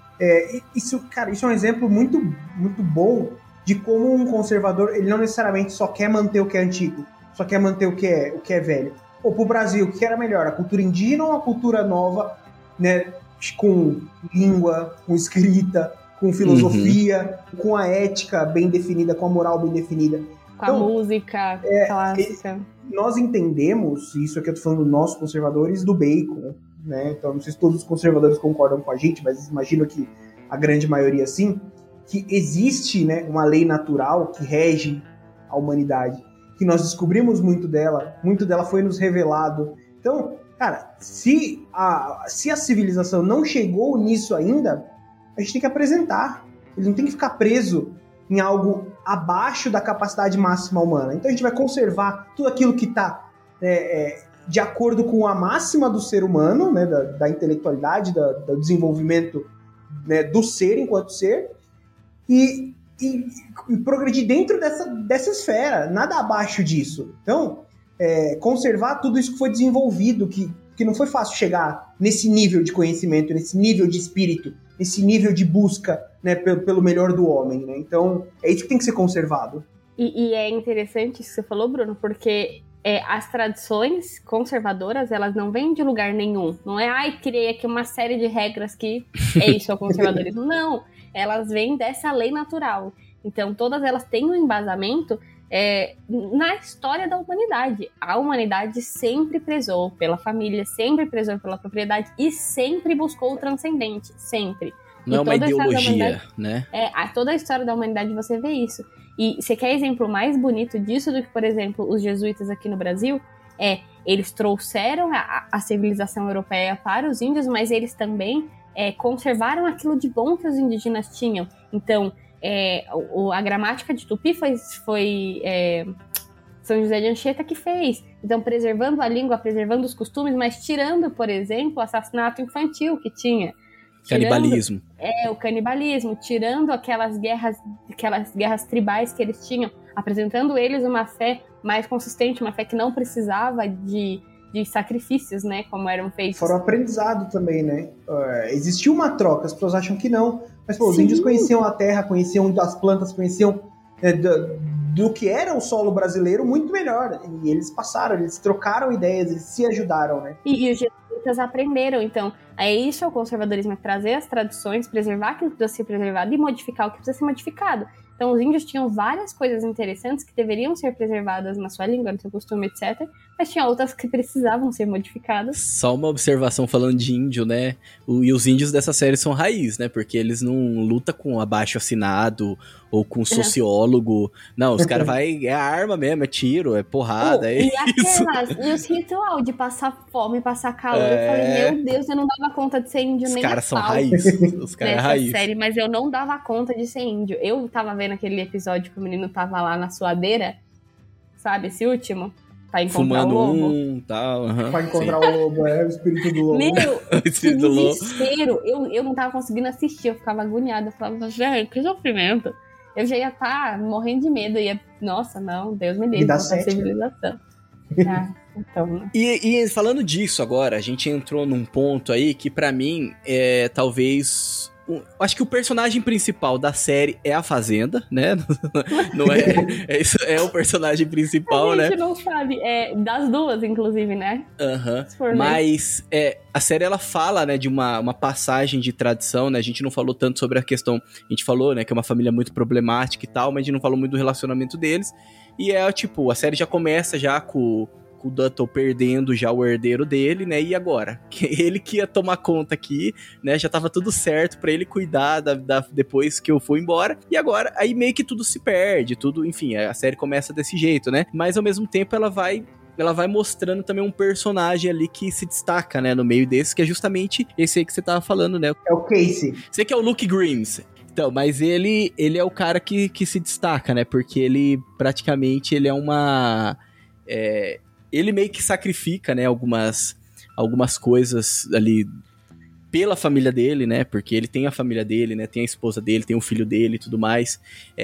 É, isso, cara, isso é um exemplo muito, muito bom de como um conservador, ele não necessariamente só quer manter o que é antigo, só quer manter o que é, o que é velho. Ou pro Brasil, o que era melhor? A cultura indígena ou a cultura nova, né? Com língua, com escrita, com filosofia, uhum. com a ética bem definida, com a moral bem definida. Com então, a música é, clássica. Nós entendemos, isso aqui eu tô falando nós conservadores, do Bacon, né? Então não sei se todos os conservadores concordam com a gente, mas imagino que a grande maioria sim, que existe, né, uma lei natural que rege a humanidade, que nós descobrimos muito dela, muito dela foi nos revelado. Então, cara, se a, se a civilização não chegou nisso ainda, a gente tem que apresentar. Ele não tem que ficar preso em algo abaixo da capacidade máxima humana. Então a gente vai conservar tudo aquilo que está é, é, de acordo com a máxima do ser humano, né, da, da intelectualidade, da, do desenvolvimento, né, do ser enquanto ser, e, e, e progredir dentro dessa, dessa esfera, nada abaixo disso. Então, É, conservar tudo isso que foi desenvolvido, que, que não foi fácil chegar nesse nível de conhecimento, nesse nível de espírito, esse nível de busca, né, pelo, pelo melhor do homem, né? Então, é isso que tem que ser conservado. E, e é interessante isso que você falou, Bruno, porque é, as tradições conservadoras, elas não vêm de lugar nenhum. Não é, ai, criei aqui uma série de regras que é isso, é o conservadorismo. Não, elas vêm dessa lei natural. Então, todas elas têm um embasamento é, na história da humanidade. A humanidade sempre prezou pela família, sempre prezou pela propriedade e sempre buscou o transcendente, sempre. Não é uma ideologia, né? É, a, toda a história da humanidade você vê isso. E você quer exemplo mais bonito disso do que, por exemplo, os jesuítas aqui no Brasil? É, eles trouxeram a, a civilização europeia para os índios, mas eles também é, conservaram aquilo de bom que os indígenas tinham. Então, é, o, a gramática de Tupi foi, foi é, São José de Anchieta que fez. Então, preservando a língua, preservando os costumes, mas tirando, por exemplo, o assassinato infantil que tinha. Canibalismo. Tirando, é, o canibalismo, tirando aquelas guerras, aquelas guerras tribais que eles tinham, apresentando eles uma fé mais consistente, uma fé que não precisava de, de sacrifícios, né, como eram feitos. Fora o aprendizado também, né? Uh, existiu uma troca, as pessoas acham que não, mas pô, os índios conheciam a terra, conheciam as plantas, conheciam é, do, do que era o solo brasileiro muito melhor, e eles passaram, eles trocaram ideias, eles se ajudaram, né? E, e os jesuítas aprenderam, então, é isso é o conservadorismo, é trazer as tradições, preservar aquilo que precisa ser preservado e modificar o que precisa ser modificado. Então, os índios tinham várias coisas interessantes que deveriam ser preservadas na sua língua, no seu costume, etcétera. Mas tinha outras que precisavam ser modificadas. Só uma observação falando de índio, né? O, e os índios dessa série são raiz, né? Porque eles não lutam com abaixo-assinado ou com sociólogo. Não, os caras vai é arma mesmo, é tiro, é porrada, oh, é e isso. Aquelas, e os ritual de passar fome, passar calor. É... Eu falei, meu Deus, eu não dava conta de ser índio os nem cara a são pau. raiz. Os caras é raiz. Série, mas eu não dava conta de ser índio. Eu tava vendo aquele episódio que o menino tava lá na suadeira, sabe, esse último? Pra encontrar fumando o lobo. um tal. Uhum, pra encontrar sim. o lobo, é o espírito do lobo. Meu, o espírito do lobo. desespero. Eu, eu não tava conseguindo assistir, eu ficava agoniada. Eu falava, velho, que sofrimento. Eu já ia estar tá morrendo de medo. Ia, nossa, não, Deus me livre, essa civilização. Ah, então, né? e, e falando disso agora, a gente entrou num ponto aí que pra mim é talvez... Um, acho que o personagem principal da série é a Fazenda, né? Não é, é, isso, é o personagem principal, a né? A gente não sabe, é das duas, inclusive, né? Aham. Uhum. Mas é, a série, ela fala, né, de uma, uma passagem de tradição, né? A gente não falou tanto sobre a questão... A gente falou, né, que é uma família muito problemática e tal, mas a gente não falou muito do relacionamento deles. E é, tipo, a série já começa já com... o Dutton perdendo já o herdeiro dele, né, e agora? Ele que ia tomar conta aqui, né, já tava tudo certo pra ele cuidar da, da, depois que eu fui embora, e agora, aí meio que tudo se perde, tudo, enfim, a série começa desse jeito, né, mas ao mesmo tempo ela vai... ela vai mostrando também um personagem ali que se destaca, né, no meio desse, que é justamente esse aí que você tava falando, né. É o Casey. Você que é o Luke Grimes. Então, mas ele, ele é o cara que, que se destaca, né, porque ele, praticamente, ele é uma... É, ele meio que sacrifica, né, algumas, algumas coisas ali pela família dele, né, porque ele tem a família dele, né, tem a esposa dele, tem o filho dele e tudo mais.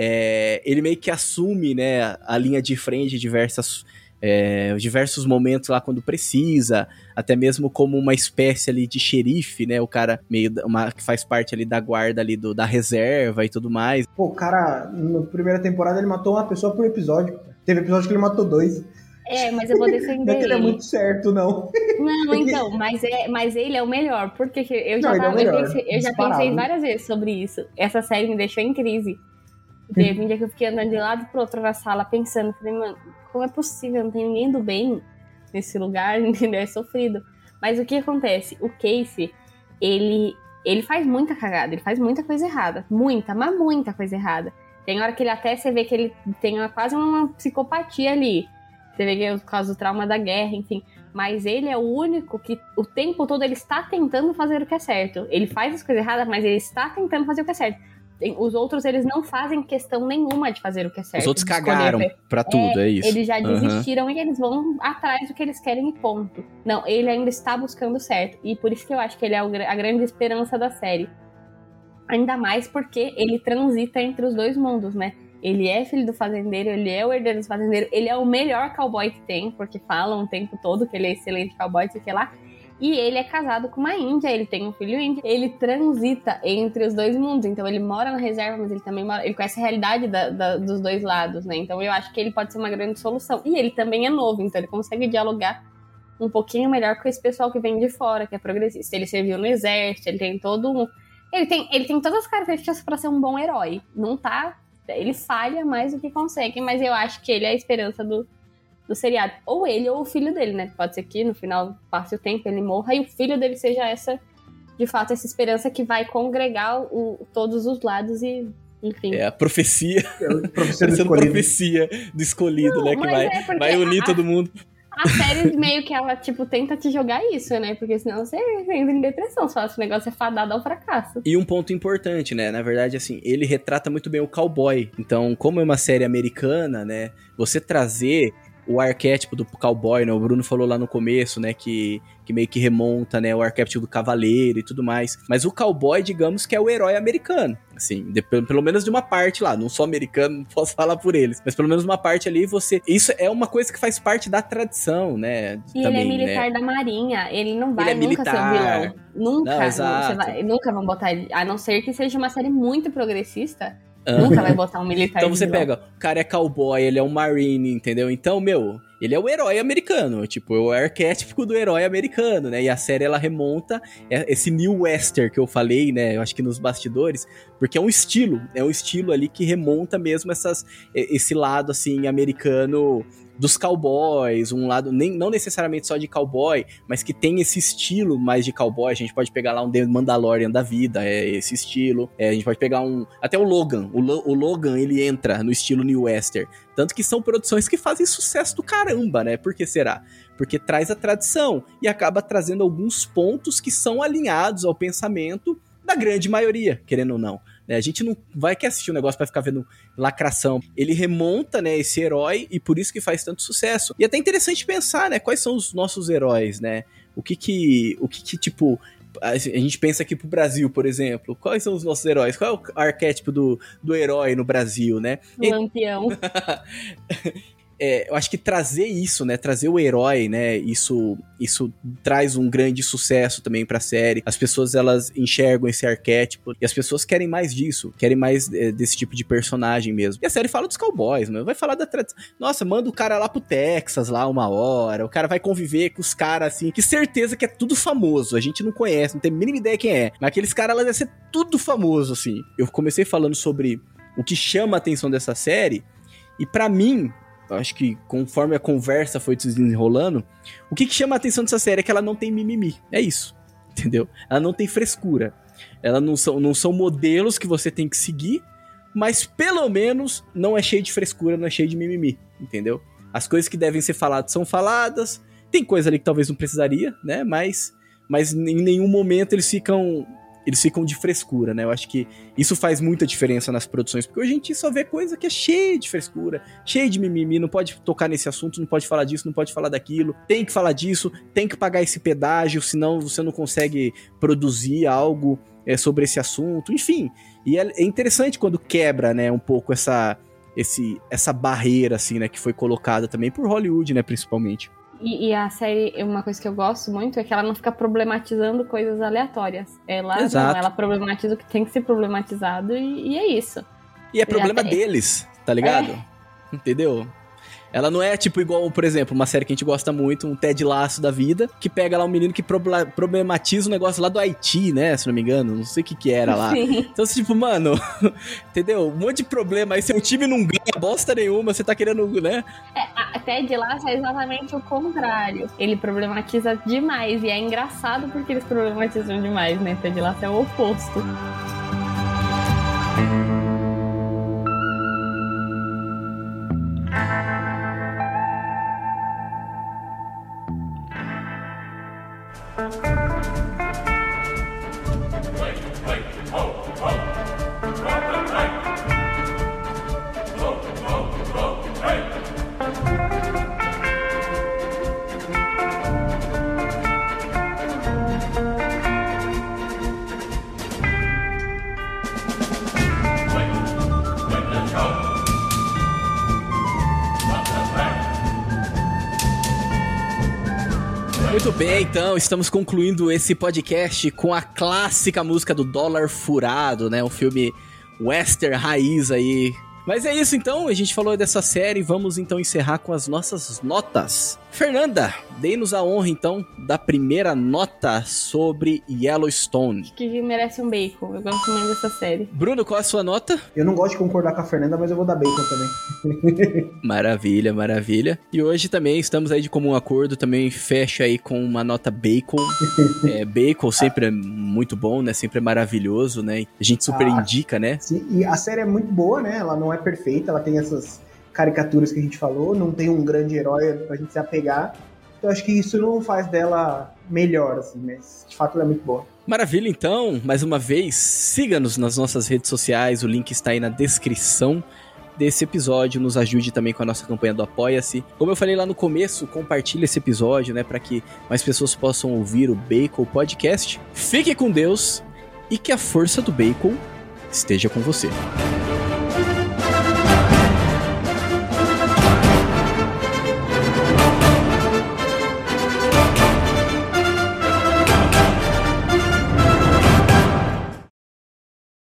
É, ele meio que assume, né, a linha de frente de diversas, é, diversos momentos lá quando precisa, até mesmo como uma espécie ali de xerife, né, o cara meio uma, que faz parte ali da guarda ali do, da reserva e tudo mais. Pô, o cara, na primeira temporada ele matou uma pessoa por episódio. Teve episódio que ele matou dois. É, mas eu vou defender não é que ele. ele. É muito certo, não. Não, então, mas, é, mas ele é o melhor, porque eu já, não, tava, é eu pensei, eu já pensei várias vezes sobre isso. Essa série me deixou em crise. Teve um dia que eu fiquei andando de lado pro outro na sala, pensando, falei, mano, como é possível? Não tem ninguém do bem nesse lugar, entendeu? É sofrido. Mas o que acontece? O Casey, ele, ele faz muita cagada, ele faz muita coisa errada. Muita, mas muita coisa errada. Tem hora que ele até, você vê que ele tem uma, quase uma psicopatia ali. Você vê que é por causa do trauma da guerra, enfim. Mas ele é o único que o tempo todo ele está tentando fazer o que é certo. Ele faz as coisas erradas, mas ele está tentando fazer o que é certo. Os outros, eles não fazem questão nenhuma de fazer o que é certo. Os outros cagaram pra tudo, é, é isso. Eles já desistiram uhum. e eles vão atrás do que eles querem e ponto. Não, ele ainda está buscando o certo. E por isso que eu acho que ele é a grande esperança da série. Ainda mais porque ele transita entre os dois mundos, né? Ele é filho do fazendeiro, ele é o herdeiro do fazendeiro, ele é o melhor cowboy que tem, porque falam o tempo todo que ele é excelente cowboy, sei que lá. E ele é casado com uma índia, ele tem um filho índio. Ele transita entre os dois mundos. Então ele mora na reserva, mas ele também mora... Ele conhece a realidade da, da, dos dois lados, né? Então eu acho que ele pode ser uma grande solução. E ele também é novo, então ele consegue dialogar um pouquinho melhor com esse pessoal que vem de fora, que é progressista. Ele serviu no exército, ele tem todo um... Ele tem, ele tem todas as características pra ser um bom herói. Não tá... Ele falha mais do que consegue, mas eu acho que ele é a esperança do... do seriado. Ou ele ou o filho dele, né? Pode ser que no final passe o tempo, ele morra e o filho dele seja essa, de fato, essa esperança que vai congregar o, todos os lados e, enfim. É a profecia. É a profecia do Essa escolhido. profecia do escolhido, Não, né? Que mas vai, é porque vai unir a- todo mundo. A série meio que ela, tipo, tenta te jogar isso, né? Porque senão você entra em depressão, se fala que o negócio é fadado ao fracasso. E um ponto importante, né? Na verdade, assim, ele retrata muito bem o cowboy. Então, como é uma série americana, né? Você trazer o arquétipo do cowboy, né? O Bruno falou lá no começo, né? Que, que meio que remonta, né? O arquétipo do cavaleiro e tudo mais. Mas o cowboy, digamos que é o herói americano. Assim, de, pelo, pelo menos de uma parte lá. Não sou americano, não posso falar por eles. Mas pelo menos uma parte ali, você... Isso é uma coisa que faz parte da tradição, né? E também, ele é militar né? da marinha, ele não vai Ele é nunca ser militar. o vilão. Nunca, Não, não, exato. você vai- nunca vão botar ele. A não ser que seja uma série muito progressista, Ah. nunca vai botar um militar Então de você vilão. pega, o cara é cowboy, ele é um marine, entendeu? Então, meu, ele é o herói americano, tipo, é o arquétipo do herói americano, né? E a série, ela remonta esse New Western que eu falei, né? Eu acho que nos bastidores, porque é um estilo, é um estilo ali que remonta mesmo essas, esse lado, assim, americano dos cowboys, um lado, nem, não necessariamente só de cowboy, mas que tem esse estilo mais de cowboy. A gente pode pegar lá um The Mandalorian da vida, é esse estilo. É, a gente pode pegar um... Até o Logan. O, Lo, o Logan, ele entra no estilo New Western. Tanto que são produções que fazem sucesso do caramba, né? Por que será? Porque traz a tradição e acaba trazendo alguns pontos que são alinhados ao pensamento da grande maioria, querendo ou não. A gente não vai querer assistir um negócio pra ficar vendo lacração. Ele remonta, né, esse herói e por isso que faz tanto sucesso. E é até interessante pensar, né, quais são os nossos heróis, né? O que que, o que, que tipo... A gente pensa aqui pro Brasil, por exemplo. Quais são os nossos heróis? Qual é o arquétipo do, do herói no Brasil, né? O Lampião. É, eu acho que trazer isso, né, trazer o herói, né, isso, isso traz um grande sucesso também pra série. As pessoas, elas enxergam esse arquétipo e as pessoas querem mais disso, querem mais é, desse tipo de personagem mesmo. E a série fala dos cowboys, né, vai falar da tradição. Nossa, manda o cara lá pro Texas, lá uma hora, o cara vai conviver com os caras, assim, que certeza que é tudo famoso, a gente não conhece, não tem a mínima ideia quem é, mas aqueles caras, elas devem ser tudo famoso, assim. Eu comecei falando sobre o que chama a atenção dessa série e pra mim, acho que conforme a conversa foi desenrolando, o que, que chama a atenção dessa série é que ela não tem mimimi. É isso, entendeu? Ela não tem frescura. Ela não são, não são modelos que você tem que seguir, mas pelo menos não é cheio de frescura, não é cheio de mimimi, entendeu? As coisas que devem ser faladas são faladas, tem coisa ali que talvez não precisaria, né? Mas, mas em nenhum momento eles ficam... Eles ficam de frescura, né? Eu acho que isso faz muita diferença nas produções, porque hoje a gente só vê coisa que é cheia de frescura, cheia de mimimi, não pode tocar nesse assunto, não pode falar disso, não pode falar daquilo, tem que falar disso, tem que pagar esse pedágio, senão você não consegue produzir algo é, sobre esse assunto, enfim. E é, é interessante quando quebra, né, um pouco essa, esse, essa barreira, assim, né, que foi colocada também por Hollywood, né, principalmente. E, e a série, uma coisa que eu gosto muito é que ela não fica problematizando coisas aleatórias. Ela, Exato. não, ela problematiza o que tem que ser problematizado e, e é isso. E é problema até- deles, tá ligado? É. Entendeu? Ela não é tipo igual, por exemplo, uma série que a gente gosta muito, um Ted Lasso da vida, que pega lá um menino que proble- problematiza um negócio lá do Haiti, né? Se não me engano, não sei o que que era lá. Sim. Então, tipo, mano, entendeu? Um monte de problema. Aí seu time não ganha bosta nenhuma, você tá querendo, né? A Ted Lasso é exatamente o contrário. Ele problematiza demais. E é engraçado porque eles problematizam demais, né? Ted Lasso é o oposto. Muito bem, então, estamos concluindo esse podcast com a clássica música do Dólar Furado, né? Um filme western raiz aí. Mas é isso, então, a gente falou dessa série, vamos então encerrar com as nossas notas. Fernanda, dê-nos a honra, então, da primeira nota sobre Yellowstone. Acho que merece um bacon, eu gosto muito dessa série. Bruno, qual é a sua nota? Eu não gosto de concordar com a Fernanda, mas eu vou dar bacon também. Maravilha, maravilha. E hoje também estamos aí de comum acordo, também fecha aí com uma nota bacon. É, bacon sempre é muito bom, né? Sempre é maravilhoso, né? A gente super ah, indica, né? Sim, e a série é muito boa, né? Ela não é perfeita, ela tem essas caricaturas que a gente falou, não tem um grande herói pra gente se apegar. Então acho que isso não faz dela melhor, assim, mas de fato ela é muito boa. Maravilha, então, mais uma vez, siga-nos nas nossas redes sociais, o link está aí na descrição desse episódio, nos ajude também com a nossa campanha do Apoia-se. Como eu falei lá no começo, compartilhe esse episódio, né, para que mais pessoas possam ouvir o Bacon Podcast. Fique com Deus e que a força do Bacon esteja com você.